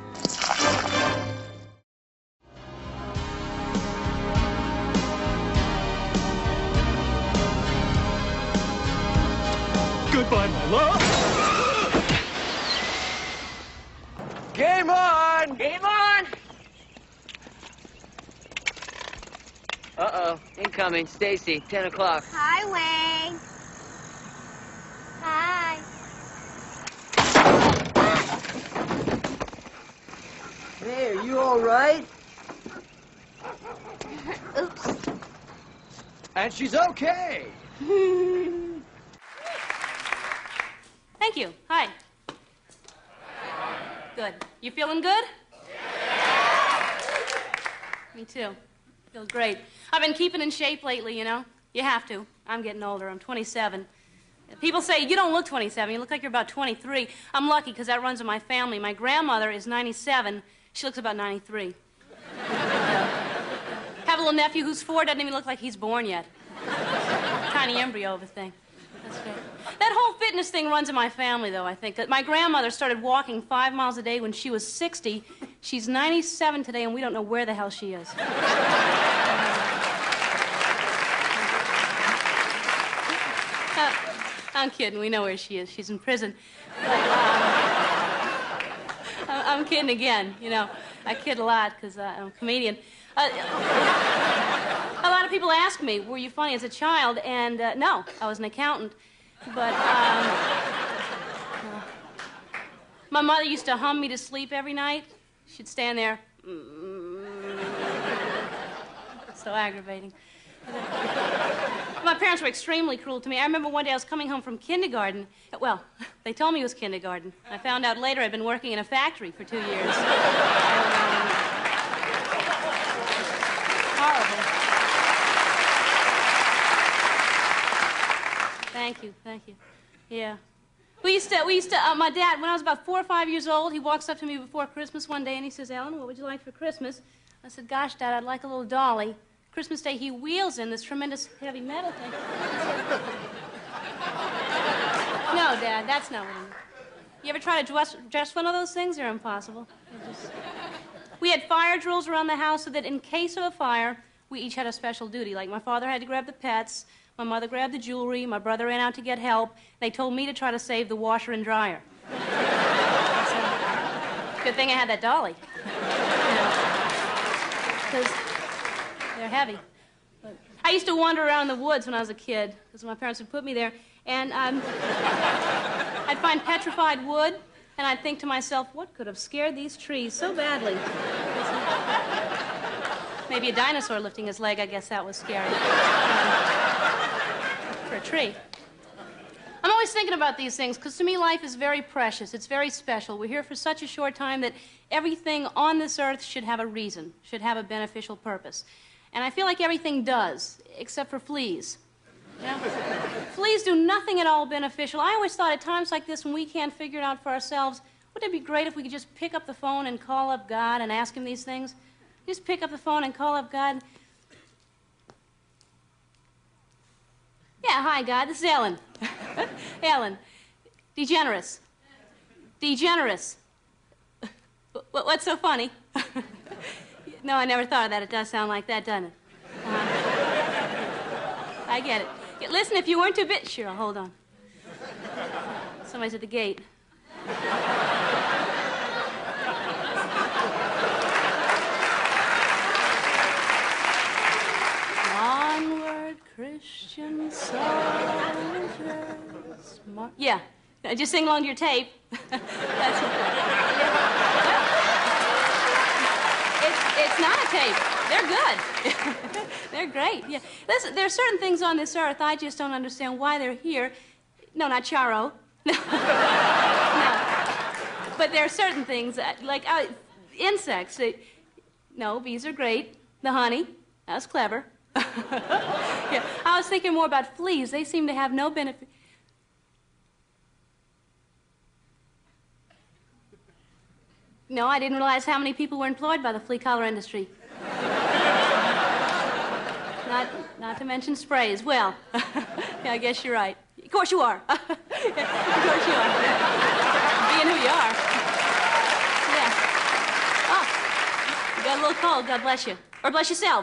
Goodbye, my love. Game on! Game on! Uh-oh, incoming. Stacy, ten o'clock. Hi, Wayne. Hi. Hey, are you all right? Oops. And she's okay. Thank you. Hi. Good. You feeling good? Yeah. Me too. Feels great. I've been keeping in shape lately, you know. You have to. I'm getting older. I'm twenty-seven. People say, you don't look twenty-seven. You look like you're about twenty-three. I'm lucky because that runs in my family. My grandmother is ninety-seven. She looks about ninety-three. Have a little nephew who's four. Doesn't even look like he's born yet. Tiny embryo of a thing. That's great. That whole fitness thing runs in my family, though, I think. My grandmother started walking five miles a day when she was sixty. She's ninety-seven today, and we don't know where the hell she is. uh, I'm kidding. We know where she is. She's in prison. But, um, I'm kidding again. You know, I kid a lot because uh, I'm a comedian. Uh, a lot of people ask me, were you funny as a child? And uh, no, I was an accountant. But um, uh, my mother used to hum me to sleep every night. She'd stand there. So aggravating. My parents were extremely cruel to me. I remember one day I was coming home from kindergarten. Well, they told me it was kindergarten. I found out later I'd been working in a factory for two years. Horrible. Thank you, thank you. Yeah. We used to, we used to, uh, my dad, when I was about four or five years old, he walks up to me before Christmas one day and he says, Ellen, what would you like for Christmas? I said, gosh, Dad, I'd like a little dolly. Christmas Day, he wheels in this tremendous heavy metal thing. No, Dad, that's not what I mean. You ever try to dress, dress one of those things? They're impossible. They're just... We had fire drills around the house so that in case of a fire, we each had a special duty. Like my father had to grab the pets, my mother grabbed the jewelry, my brother ran out to get help. They told me to try to save the washer and dryer. So, good thing I had that dolly. Because they're heavy. But I used to wander around the woods when I was a kid, because my parents would put me there, and um, I'd find petrified wood, and I'd think to myself, what could have scared these trees so badly? Maybe a dinosaur lifting his leg, I guess that was scary. For a tree. I'm always thinking about these things, because to me life is very precious. It's very special. We're here for such a short time that everything on this earth should have a reason, should have a beneficial purpose. And I feel like everything does, except for fleas. You know? Fleas do nothing at all beneficial. I always thought at times like this when we can't figure it out for ourselves, wouldn't it be great if we could just pick up the phone and call up God and ask him these things? Just pick up the phone and call up God. Yeah, hi, God. This is Ellen. Ellen. DeGeneres. DeGeneres. What's so funny? No, I never thought of that. It does sound like that, doesn't it? Uh, I get it. Yeah, listen, if you weren't too bit... Sure, hold on. Somebody's at the gate. Onward, Christian soldiers. Mar yeah, just sing along to your tape. That's it. It's, it's not a tape. They're good. They're great. Yeah. Listen, there are certain things on this earth I just don't understand why they're here. No, not Charo. No. No. But there are certain things, that, like uh, insects. They, no, bees are great. The honey, that's clever. Yeah. I was thinking more about fleas. They seem to have no benefit. No, I didn't realize how many people were employed by the flea collar industry. Not, not to mention sprays. Well, yeah, I guess you're right. Of course you are. Of course you are. Being who you are. Yeah. Oh, you got a little cold. God bless you. Or bless yourself.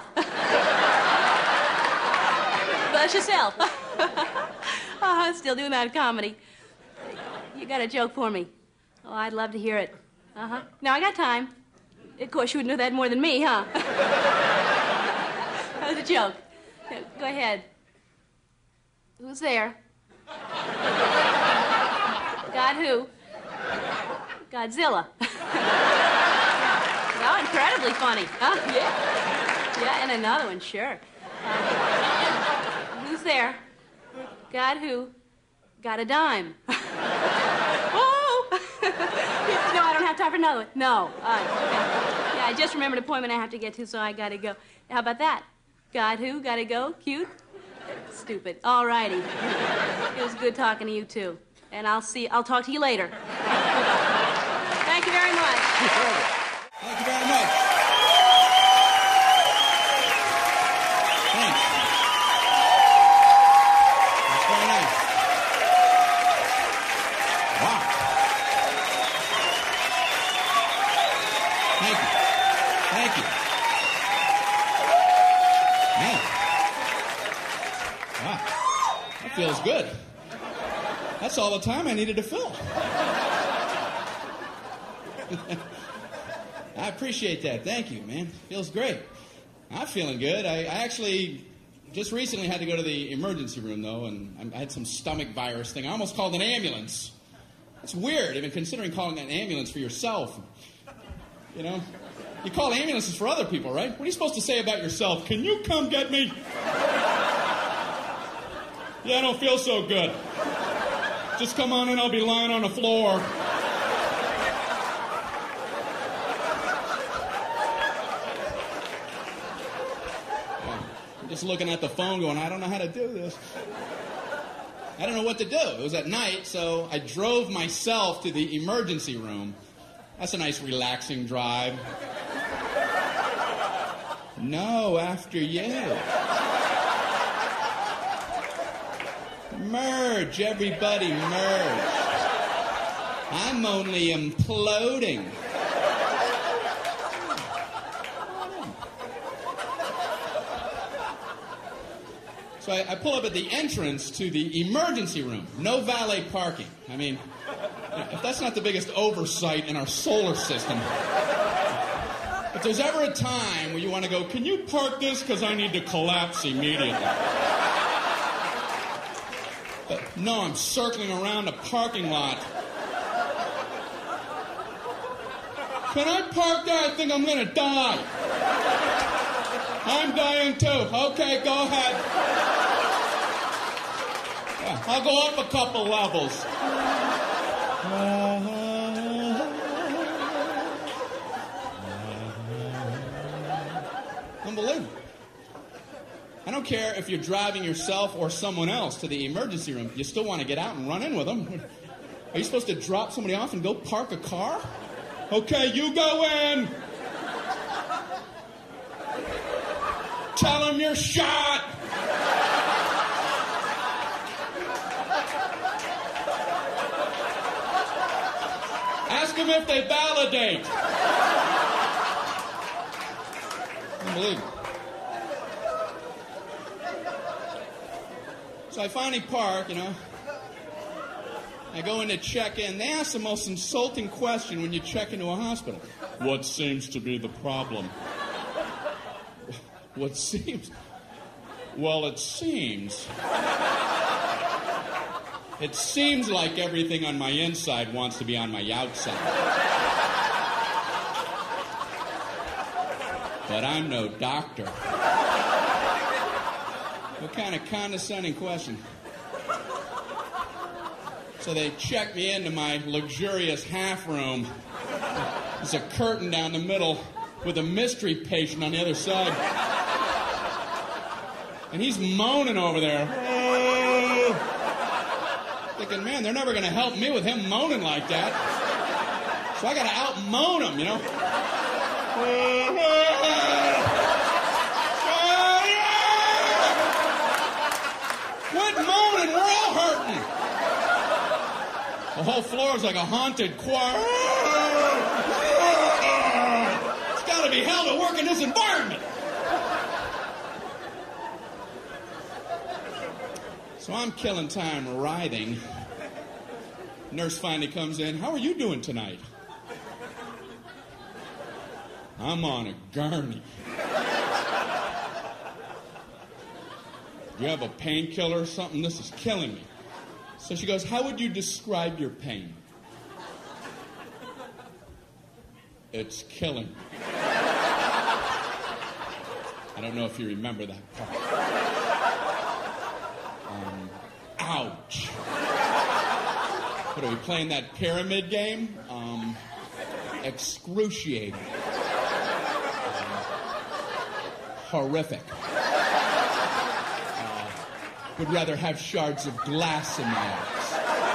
Bless yourself. Oh, I'm still doing that in comedy. You got a joke for me? Oh, I'd love to hear it. Uh-huh. Now, I got time. Of course, you would know that more than me, huh? That was a joke. Go ahead. Who's there? God who? Godzilla. Oh, incredibly funny. Huh? Yeah. Yeah, and another one, sure. Uh, who's there? God who? Got a dime. No, I don't have time for another one. No. Uh, okay. Yeah, I just remembered an appointment I have to get to, so I gotta go. How about that? God who? Gotta go? Cute? Stupid. All righty. It was good talking to you, too. And I'll see, I'll talk to you later. Thank you very much. Thank you very much. Thanks. That's very nice. That's all the time I needed to fill. I appreciate that. Thank you, man. Feels great. I'm feeling good. I, I actually just recently had to go to the emergency room, though, and I had some stomach virus thing. I almost called an ambulance. It's weird, even considering calling an ambulance for yourself. You know? You call ambulances for other people, right? What are you supposed to say about yourself? Can you come get me? Yeah, I don't feel so good. Just come on in, I'll be lying on the floor. I'm just looking at the phone going, I don't know how to do this. I don't know what to do. It was at night, so I drove myself to the emergency room. That's a nice, relaxing drive. No, after you. Merge, everybody, merge. I'm only imploding. So I, I pull up at the entrance to the emergency room. No valet parking. I mean, if that's not the biggest oversight in our solar system. If there's ever a time where you want to go, can you park this because I need to collapse immediately? But no, I'm circling around a parking lot. Can I park there? I think I'm going to die. I'm dying too. Okay, go ahead. Yeah, I'll go up a couple levels. Unbelievable. I don't care if you're driving yourself or someone else to the emergency room. You still want to get out and run in with them. Are you supposed to drop somebody off and go park a car? Okay, you go in. Tell them you're shot. Ask them if they validate. Unbelievable. So I finally park, you know. I go in to check in. They ask the most insulting question when you check into a hospital. What seems to be the problem? What seems? Well, it seems. It seems like everything on my inside wants to be on my outside. But I'm no doctor. What kind of condescending question? So they check me into my luxurious half room. There's a curtain down the middle with a mystery patient on the other side. And he's moaning over there. Thinking, man, they're never going to help me with him moaning like that. So I got to out-moan him, you know. Quit moaning, we're all hurting. The whole floor is like a haunted choir. It's got to be hell to work in this environment. So I'm killing time writhing. Nurse finally comes in. How are you doing tonight? I'm on a gurney. Do you have a painkiller or something? This is killing me. So she goes, how would you describe your pain? It's killing me. I don't know if you remember that part. Um, ouch. What, are we playing that pyramid game? Um, excruciating. Um, horrific. Uh, would rather have shards of glass in my eyes.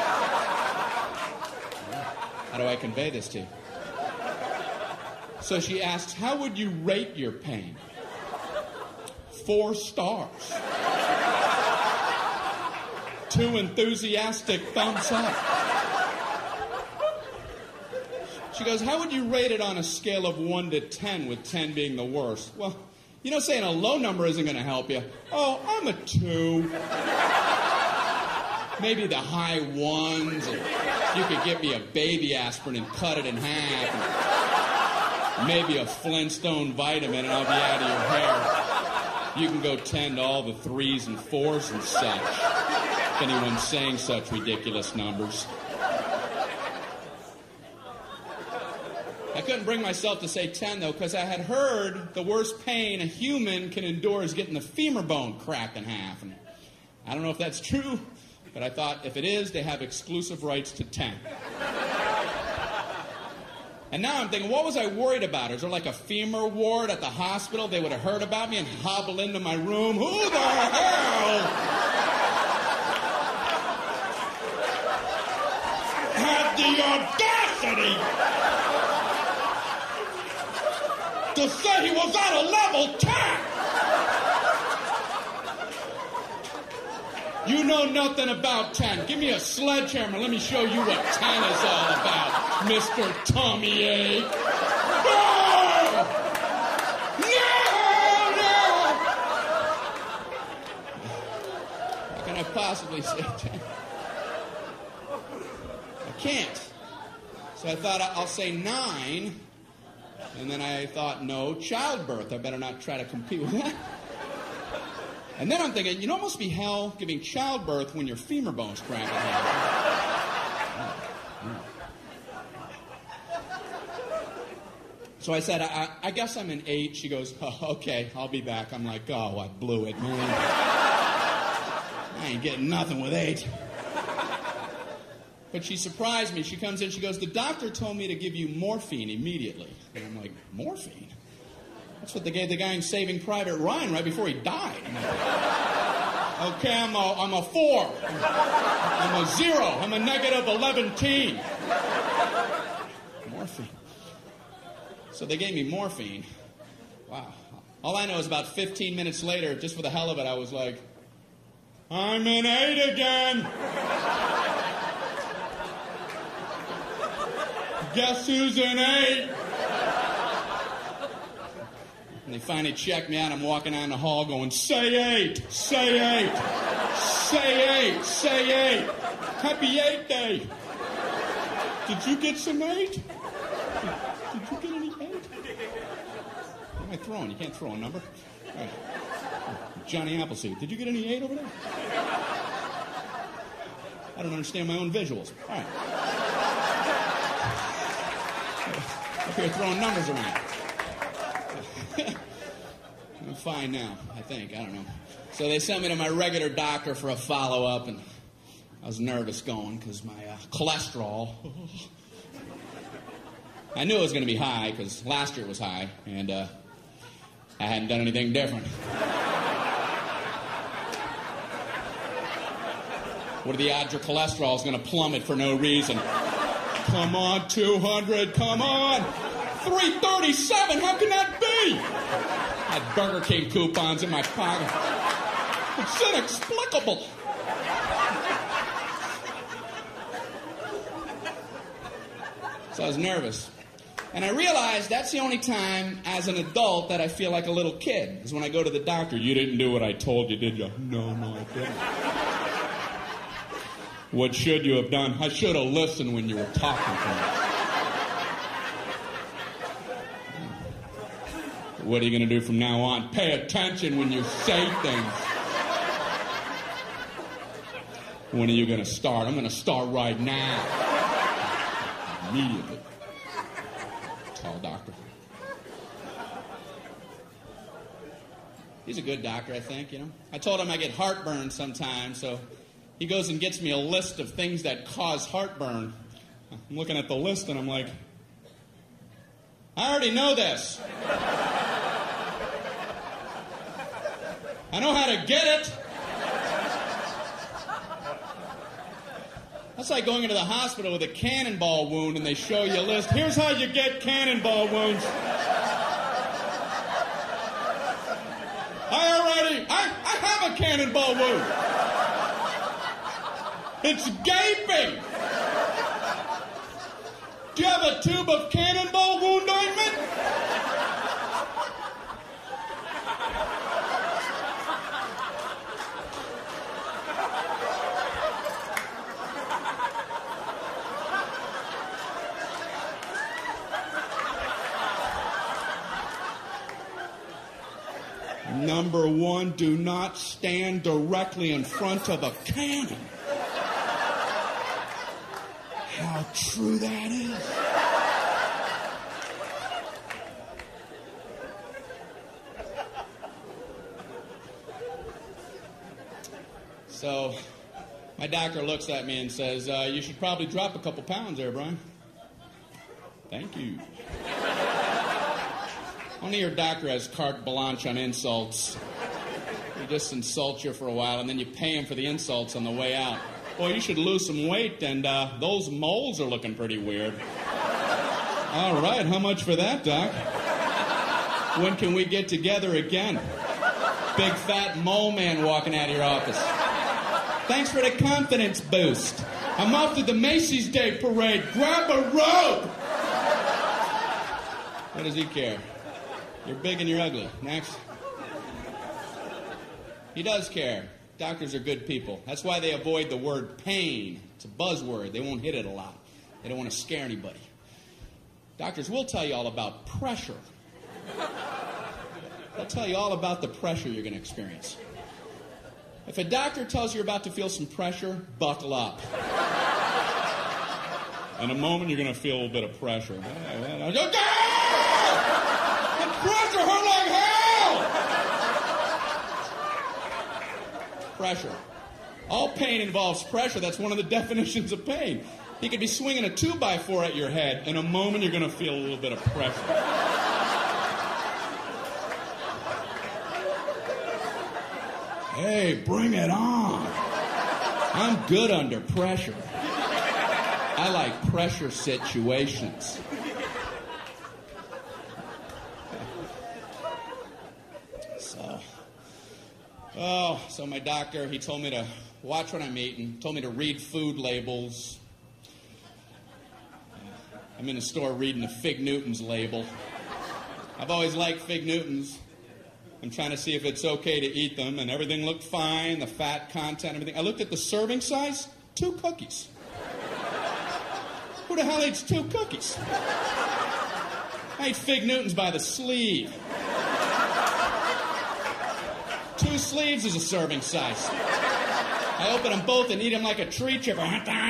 How do I convey this to you? So she asks, how would you rate your pain? Four stars. Two enthusiastic thumbs up. She goes, how would you rate it on a scale of one to ten, with ten being the worst? Well, you know, saying a low number isn't going to help you. Oh, I'm a two. maybe the high ones. And you could get me a baby aspirin and cut it in half. And maybe a Flintstone vitamin and I'll be out of your hair. You can go tend to all the threes and fours and such. If anyone's saying such ridiculous numbers. I couldn't bring myself to say ten, though, because I had heard the worst pain a human can endure is getting the femur bone cracked in half. And I don't know if that's true, but I thought if it is, they have exclusive rights to ten. And now I'm thinking, what was I worried about? Is there like a femur ward at the hospital? They would have heard about me and hobble into my room. Who the hell had the audacity to say he was at a level ten? You know nothing about ten. Give me a sledgehammer. Let me show you what ten is all about, Mister Tommy A. No! No! No! How can I possibly say ten? I can't. So I thought I'll say nine. And then I thought, no, childbirth. I better not try to compete with that. And then I'm thinking, you know, it must be hell giving childbirth when your femur bone's cracked in half. So I said, I, I guess I'm an eight. She goes, oh, okay, I'll be back. I'm like, oh, I blew it, man. I ain't getting nothing with eight. But she surprised me. She comes in, she goes, the doctor told me to give you morphine immediately. And I'm like, morphine? That's what they gave the guy in Saving Private Ryan right before he died. Like, okay, I'm a, I'm a four. I'm a zero. I'm a negative eleven-teen. Morphine. So they gave me morphine. Wow. All I know is about fifteen minutes later, just for the hell of it, I was like, I'm an eight again. Guess who's an eight? And they finally checked me out. I'm walking down the hall going, say eight, say eight, say eight, say eight. Happy eight day. Did you get some eight? Did, did you get any eight? What am I throwing? You can't throw a number. All right. Johnny Appleseed. Did you get any eight over there? I don't understand my own visuals. All right. Up here throwing numbers around. I'm fine now, I think. I don't know. So they sent me to my regular doctor for a follow-up, and I was nervous going because my uh, cholesterol. I knew it was going to be high because last year was high, and uh, I hadn't done anything different. What are the odds your cholesterol is going to plummet for no reason? Come on, two hundred, come on. three thirty-seven, how can that be? I had Burger King coupons in my pocket. It's inexplicable. So I was nervous. And I realized that's the only time as an adult that I feel like a little kid. Is when I go to the doctor. You didn't do what I told you, did you? No, no, I didn't. What should you have done? I should have listened when you were talking to me. What are you going to do from now on? Pay attention when you say things. When are you going to start? I'm going to start right now. Immediately. Tall doctor. He's a good doctor, I think, you know. I told him I get heartburn sometimes, so he goes and gets me a list of things that cause heartburn. I'm looking at the list and I'm like, I already know this. I know how to get it. That's like going into the hospital with a cannonball wound and they show you a list. Here's how you get cannonball wounds. I already, I, I have a cannonball wound. It's gaping. Do you have a tube of cannonball wound ointment? Number one, do not stand directly in front of a cannon. How true that is. So, my doctor looks at me and says, uh, you should probably drop a couple pounds there, Brian. Thank you. Only your doctor has carte blanche on insults. He just insults you for a while, and then you pay him for the insults on the way out. Boy, you should lose some weight, and uh, those moles are looking pretty weird. All right, how much for that, Doc? When can we get together again? Big fat mole man walking out of your office. Thanks for the confidence boost. I'm off to the Macy's Day Parade. Grab a rope! What does he care? You're big and you're ugly. Next. He does care. Doctors are good people. That's why they avoid the word pain. It's a buzzword. They won't hit it a lot. They don't want to scare anybody. Doctors will tell you all about pressure. They'll tell you all about the pressure you're going to experience. If a doctor tells you you're about to feel some pressure, buckle up. In a moment, you're going to feel a little bit of pressure. The pressure hurt like hell! Pressure. All pain involves pressure. That's one of the definitions of pain. He could be swinging a two by four at your head. In a moment, you're going to feel a little bit of pressure. Hey, bring it on. I'm good under pressure. I like pressure situations. So, oh, so my doctor, he told me to watch what I'm eating, told me to read food labels. I'm in the store reading the Fig Newtons label. I've always liked Fig Newtons. I'm trying to see if it's okay to eat them, and everything looked fine, the fat content, everything. I looked at the serving size, two cookies. Who the hell eats two cookies? I ate Fig Newtons by the sleeve. Two sleeves is a serving size. I open them both and eat them like a tree chipper.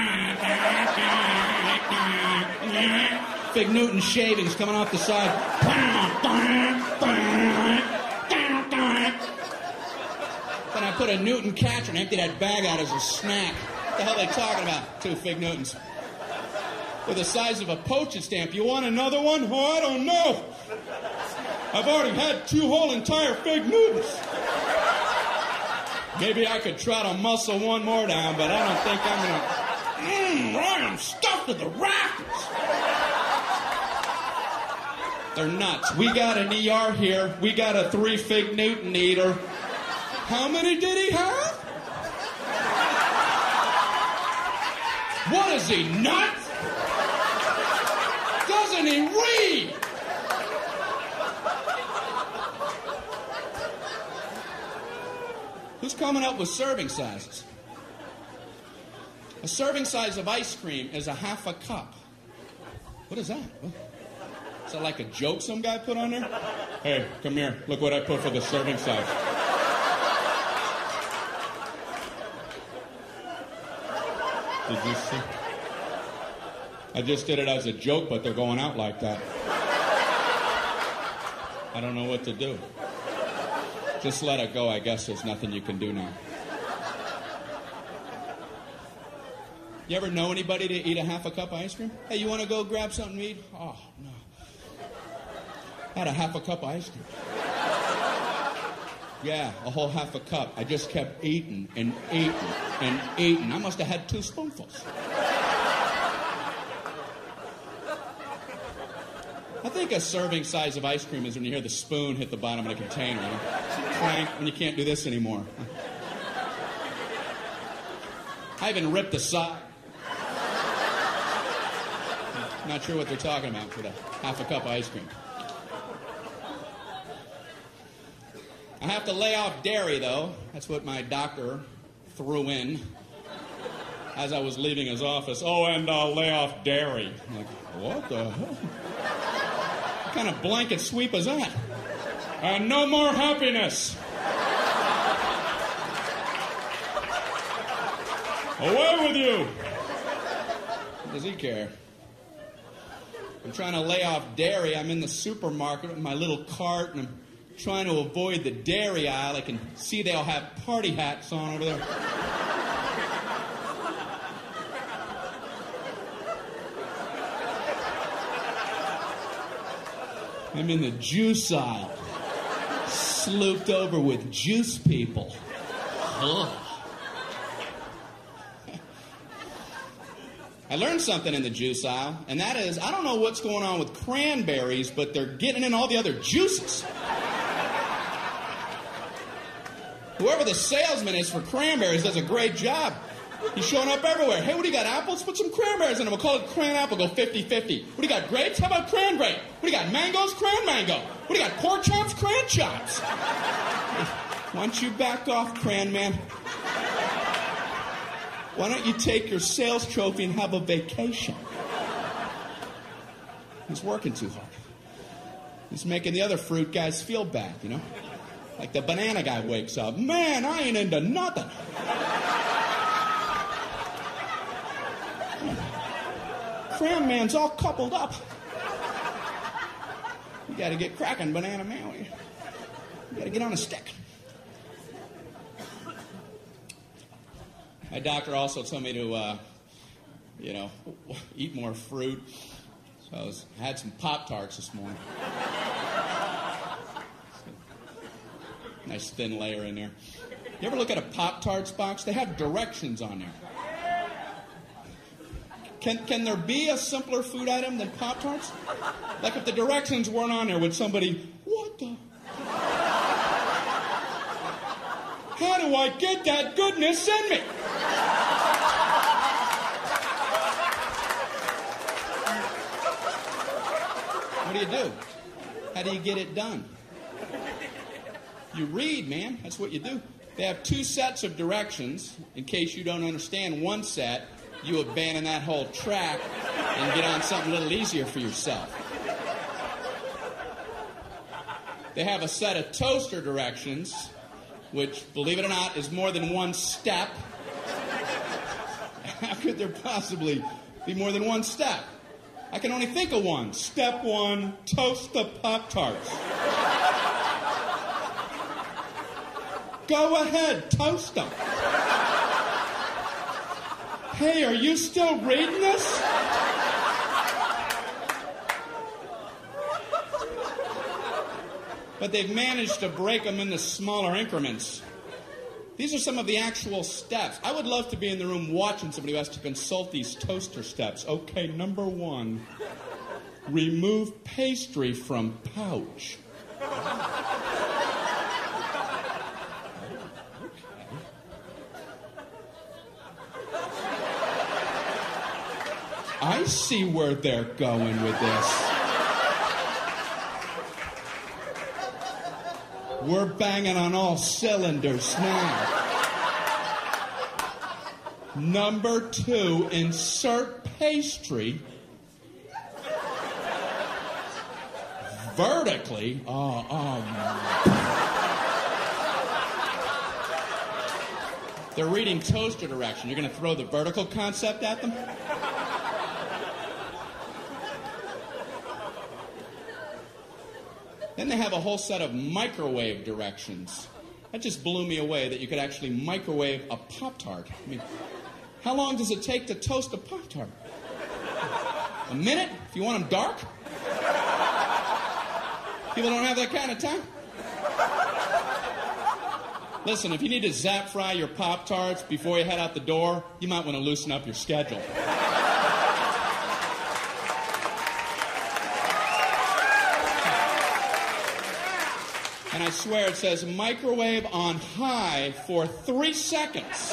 Fig Newton shavings coming off the side. Then I put a Newton catcher and empty that bag out as a snack. What the hell are they talking about? Two Fig Newtons. With the size of a postage stamp. You want another one? Oh, I don't know. I've already had two whole entire Fig Newtons. Maybe I could try to muscle one more down, but I don't think I'm going to... Mmm, I am stuffed to the rafters. They're nuts. We got an E R here. We got a three Fig Newton eater. How many did he have? What is he, nuts? Doesn't he read? Who's coming up with serving sizes? A serving size of ice cream is a half a cup. What is that? What? Is that like a joke some guy put on there? Hey, come here. Look what I put for the serving size. Did you see? I just did it as a joke, but they're going out like that. I don't know what to do. Just let it go. I guess there's nothing you can do now. You ever know anybody to eat a half a cup of ice cream? Hey, you want to go grab something to eat? Oh, no. I had a half a cup of ice cream. Yeah, a whole half a cup. I just kept eating and eating and eating. I must have had two spoonfuls. I think a serving size of ice cream is when you hear the spoon hit the bottom of the container. You know? Clank, when you can't do this anymore. I even ripped the side. Not sure what they're talking about for the half a cup of ice cream. I have to lay off dairy, though. That's what my doctor threw in as I was leaving his office. Oh, and I'll lay off dairy. I'm like, what the hell? What kind of blanket sweep is that? Uh, no more happiness. Away with you! What does he care? I'm trying to lay off dairy. I'm in the supermarket with my little cart, and I'm trying to avoid the dairy aisle. I can see they all have party hats on over there. I'm in the juice aisle, slooped over with juice people. Ugh. I learned something in the juice aisle, and that is, I don't know what's going on with cranberries, but they're getting in all the other juices. Whoever the salesman is for cranberries does a great job. He's showing up everywhere. Hey, what do you got, apples? Put some cranberries in them. We'll call it cran apple. Go fifty-fifty. What do you got, grapes? How about cran grape? What do you got, mangoes? Cran mango. What do you got, pork chops? Cran chops. Why don't you back off, cran man? Why don't you take your sales trophy and have a vacation? He's working too hard. He's making the other fruit guys feel bad, you know? Like the banana guy wakes up. Man, I ain't into nothing. Cram man's all coupled up. You gotta get cracking, banana man. You gotta get on a stick. My doctor also told me to, uh, you know, eat more fruit. So I, was, I had some Pop-Tarts this morning. Nice thin layer in there. You ever look at a Pop-Tarts box? They have directions on there. Can can there be a simpler food item than Pop-Tarts? Like if the directions weren't on there, would somebody, what the? How do I get that goodness in me? What do you do? How do you get it done? You read, man. That's what you do. They have two sets of directions. In case you don't understand one set, you abandon that whole track and get on something a little easier for yourself. They have a set of toaster directions, which, believe it or not, is more than one step. How could there possibly be more than one step? I can only think of one. Step one, toast the Pop-Tarts. Go ahead, toast them. Hey, are you still reading this? But they've managed to break them into smaller increments. These are some of the actual steps. I would love to be in the room watching somebody who has to consult these toaster steps. Okay, number one, remove pastry from pouch. I see where they're going with this. We're banging on all cylinders now. Number two, insert pastry vertically. Oh, oh. They're reading toaster direction. You're going to throw the vertical concept at them? Then they have a whole set of microwave directions. That just blew me away that you could actually microwave a Pop-Tart. I mean, how long does it take to toast a Pop-Tart? A minute? If you want them dark? People don't have that kind of time. Listen, if you need to zap fry your Pop-Tarts before you head out the door, you might want to loosen up your schedule. And I swear it says microwave on high for three seconds.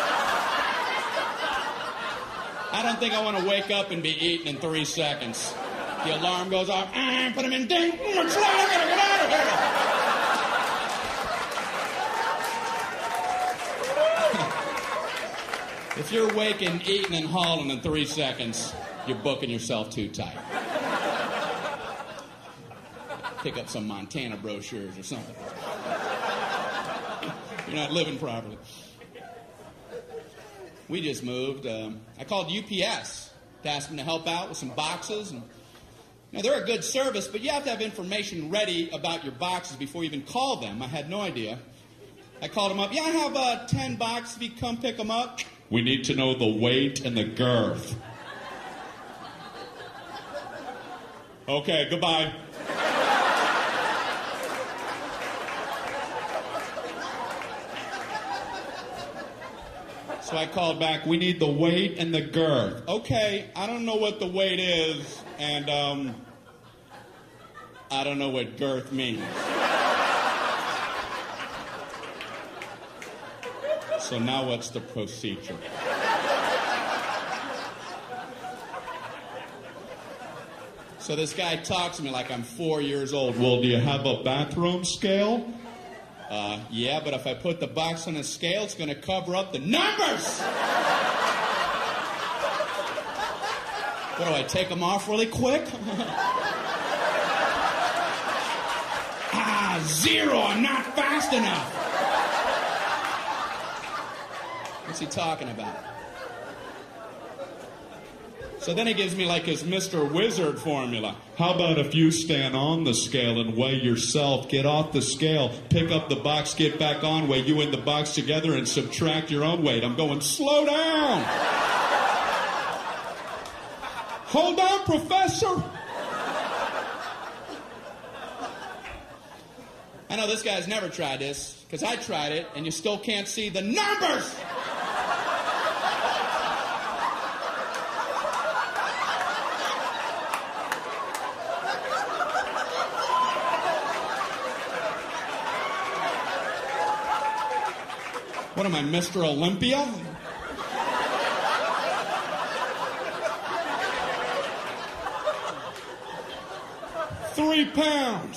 I don't think I want to wake up and be eating in three seconds. The alarm goes off. Ah, put them in ding. It's late. I gotta get out of here. If you're waking, eating, and hauling in three seconds, you're booking yourself too tight. Pick up some Montana brochures or something. You're not living properly. we just moved. Um, I called U P S to ask them to help out with some boxes. And, you know, they're a good service, but you have to have information ready about your boxes before you even call them. I had no idea. I called them up. Yeah, I have uh, ten boxes. If you come pick them up. We need to know the weight and the girth. Okay, goodbye. So I called back, we need the weight and the girth. Okay, I don't know what the weight is, and um, I don't know what girth means. So now what's the procedure? So this guy talks to me like I'm four years old. Well, do you have a bathroom scale? Uh, yeah, but if I put the box on a scale, it's going to cover up the numbers! What do I, take them off really quick? Ah, zero, I'm not fast enough! What's he talking about? So then he gives me like his Mister Wizard formula. How about if you stand on the scale and weigh yourself, get off the scale, pick up the box, get back on, weigh you and the box together, and subtract your own weight. I'm going, slow down! Hold on, Professor! I know this guy's never tried this, because I tried it, and you still can't see the numbers! What am I, Mister Olympia? Three pounds.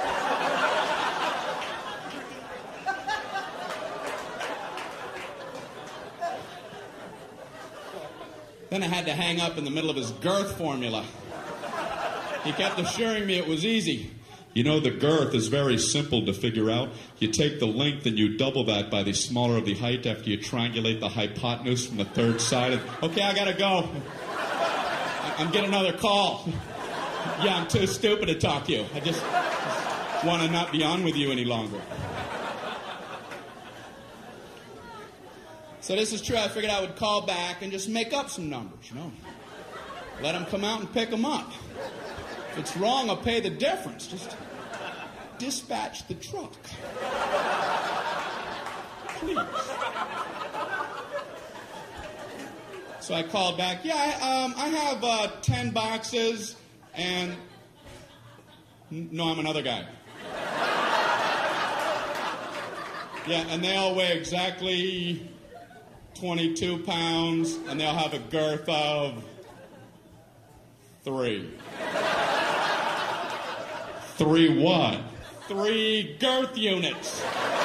Then I had to hang up in the middle of his girth formula. He kept assuring me it was easy. You know, the girth is very simple to figure out. You take the length and you double that by the smaller of the height after you triangulate the hypotenuse from the third side. Of... Okay, I gotta go. I'm getting another call. Yeah, I'm too stupid to talk to you. I just, just want to not be on with you any longer. So this is true. I figured I would call back and just make up some numbers, you know. Let them come out and pick them up. If it's wrong, I'll pay the difference. Just dispatch the truck. Please. So I called back. Yeah, I, um, I have uh, ten boxes, and... No, I'm another guy. Yeah, and they all weigh exactly twenty-two pounds, and they'll have a girth of three. Three what? Three girth units.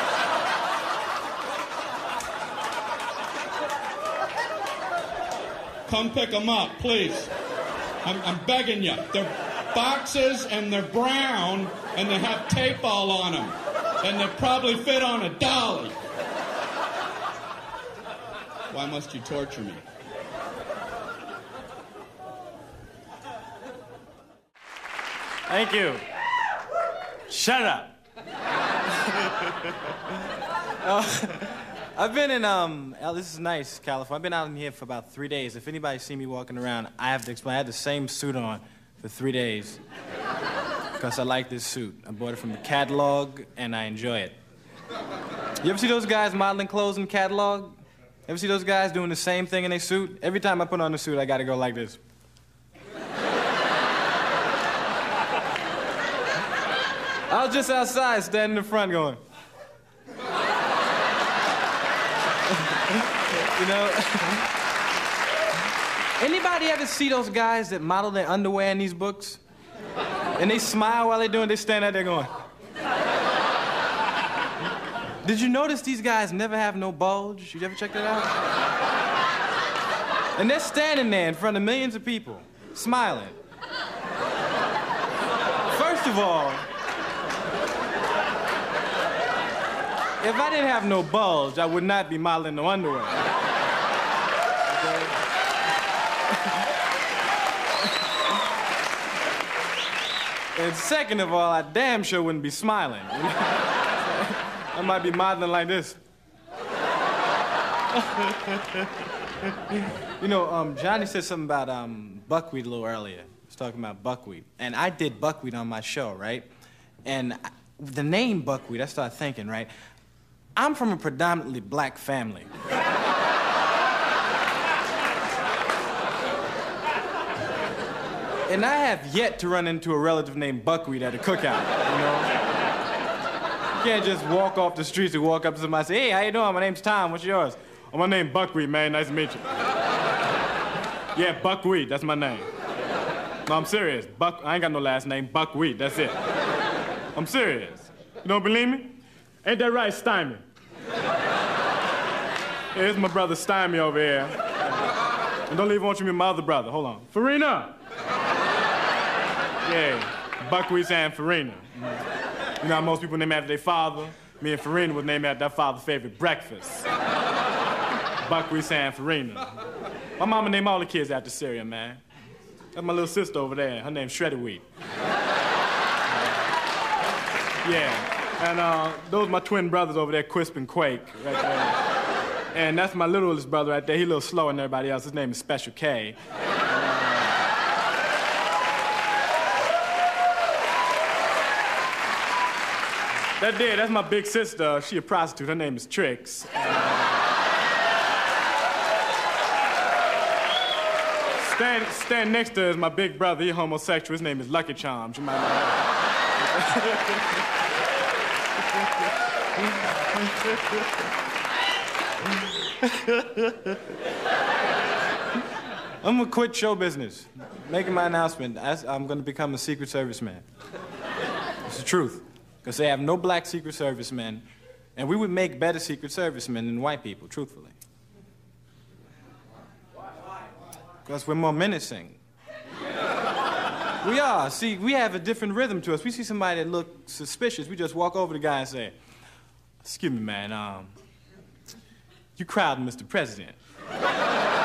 Come pick them up, please. I'm, I'm begging you. They're boxes and they're brown and they have tape all on them. And they probably fit on a dolly. Why must you torture me? Thank you. Shut up. uh, I've been in, um, oh, this is nice, California. I've been out in here for about three days. If anybody see me walking around, I have to explain. I had the same suit on for three days because I like this suit. I bought it from the catalog, and I enjoy it. You ever see those guys modeling clothes in the catalog? Ever see those guys doing the same thing in their suit? Every time I put on the suit, I gotta go like this. I was just outside, standing in the front going. You know? Anybody ever see those guys that model their underwear in these books? And they smile while they're doing it, they stand out there going. Did you notice these guys never have no bulge? You ever check that out? And they're standing there in front of millions of people, smiling. First of all, if I didn't have no bulge, I would not be modeling no underwear. And second of all, I damn sure wouldn't be smiling. I might be modeling like this. You know, um, Johnny said something about um, buckwheat a little earlier. He was talking about buckwheat. And I did buckwheat on my show, right? And I, the name buckwheat, I started thinking, right? I'm from a predominantly black family. And I have yet to run into a relative named Buckwheat at a cookout, you know? You can't just walk off the streets and walk up to somebody and say, hey, how you doing? My name's Tom. What's yours? Oh, my name's Buckwheat, man. Nice to meet you. Yeah, Buckwheat. That's my name. No, I'm serious. Buck. I ain't got no last name. Buckwheat. That's it. I'm serious. You don't believe me? Ain't that right, Stymie? Here's my brother Stymie over here. And don't even want you to meet my other brother. Hold on. Farina. Yeah, Buckwheat and Farina. You know how most people name after their father? Me and Farina was named after their father's favorite breakfast. Buckwheat and Farina. My mama named all the kids after cereal, man. That's my little sister over there. Her name's Shredded Wheat. Yeah, and uh, those are my twin brothers over there, Quisp and Quake, right there. And that's my littlest brother right there. He's a little slower than everybody else. His name is Special K. That there, that's my big sister. She a prostitute. Her name is Trix. stand, stand next to her is my big brother. He's homosexual. His name is Lucky Charms. You might know. I'm gonna quit show business. Making my announcement. I'm gonna become a Secret Service man. It's the truth. Because they have no black Secret Service men, and we would make better Secret Service men than white people, truthfully. Because we're more menacing. We are. See, we have a different rhythm to us. We see somebody that looks suspicious, we just walk over to the guy and say, excuse me, man, um, you crowding Mister President.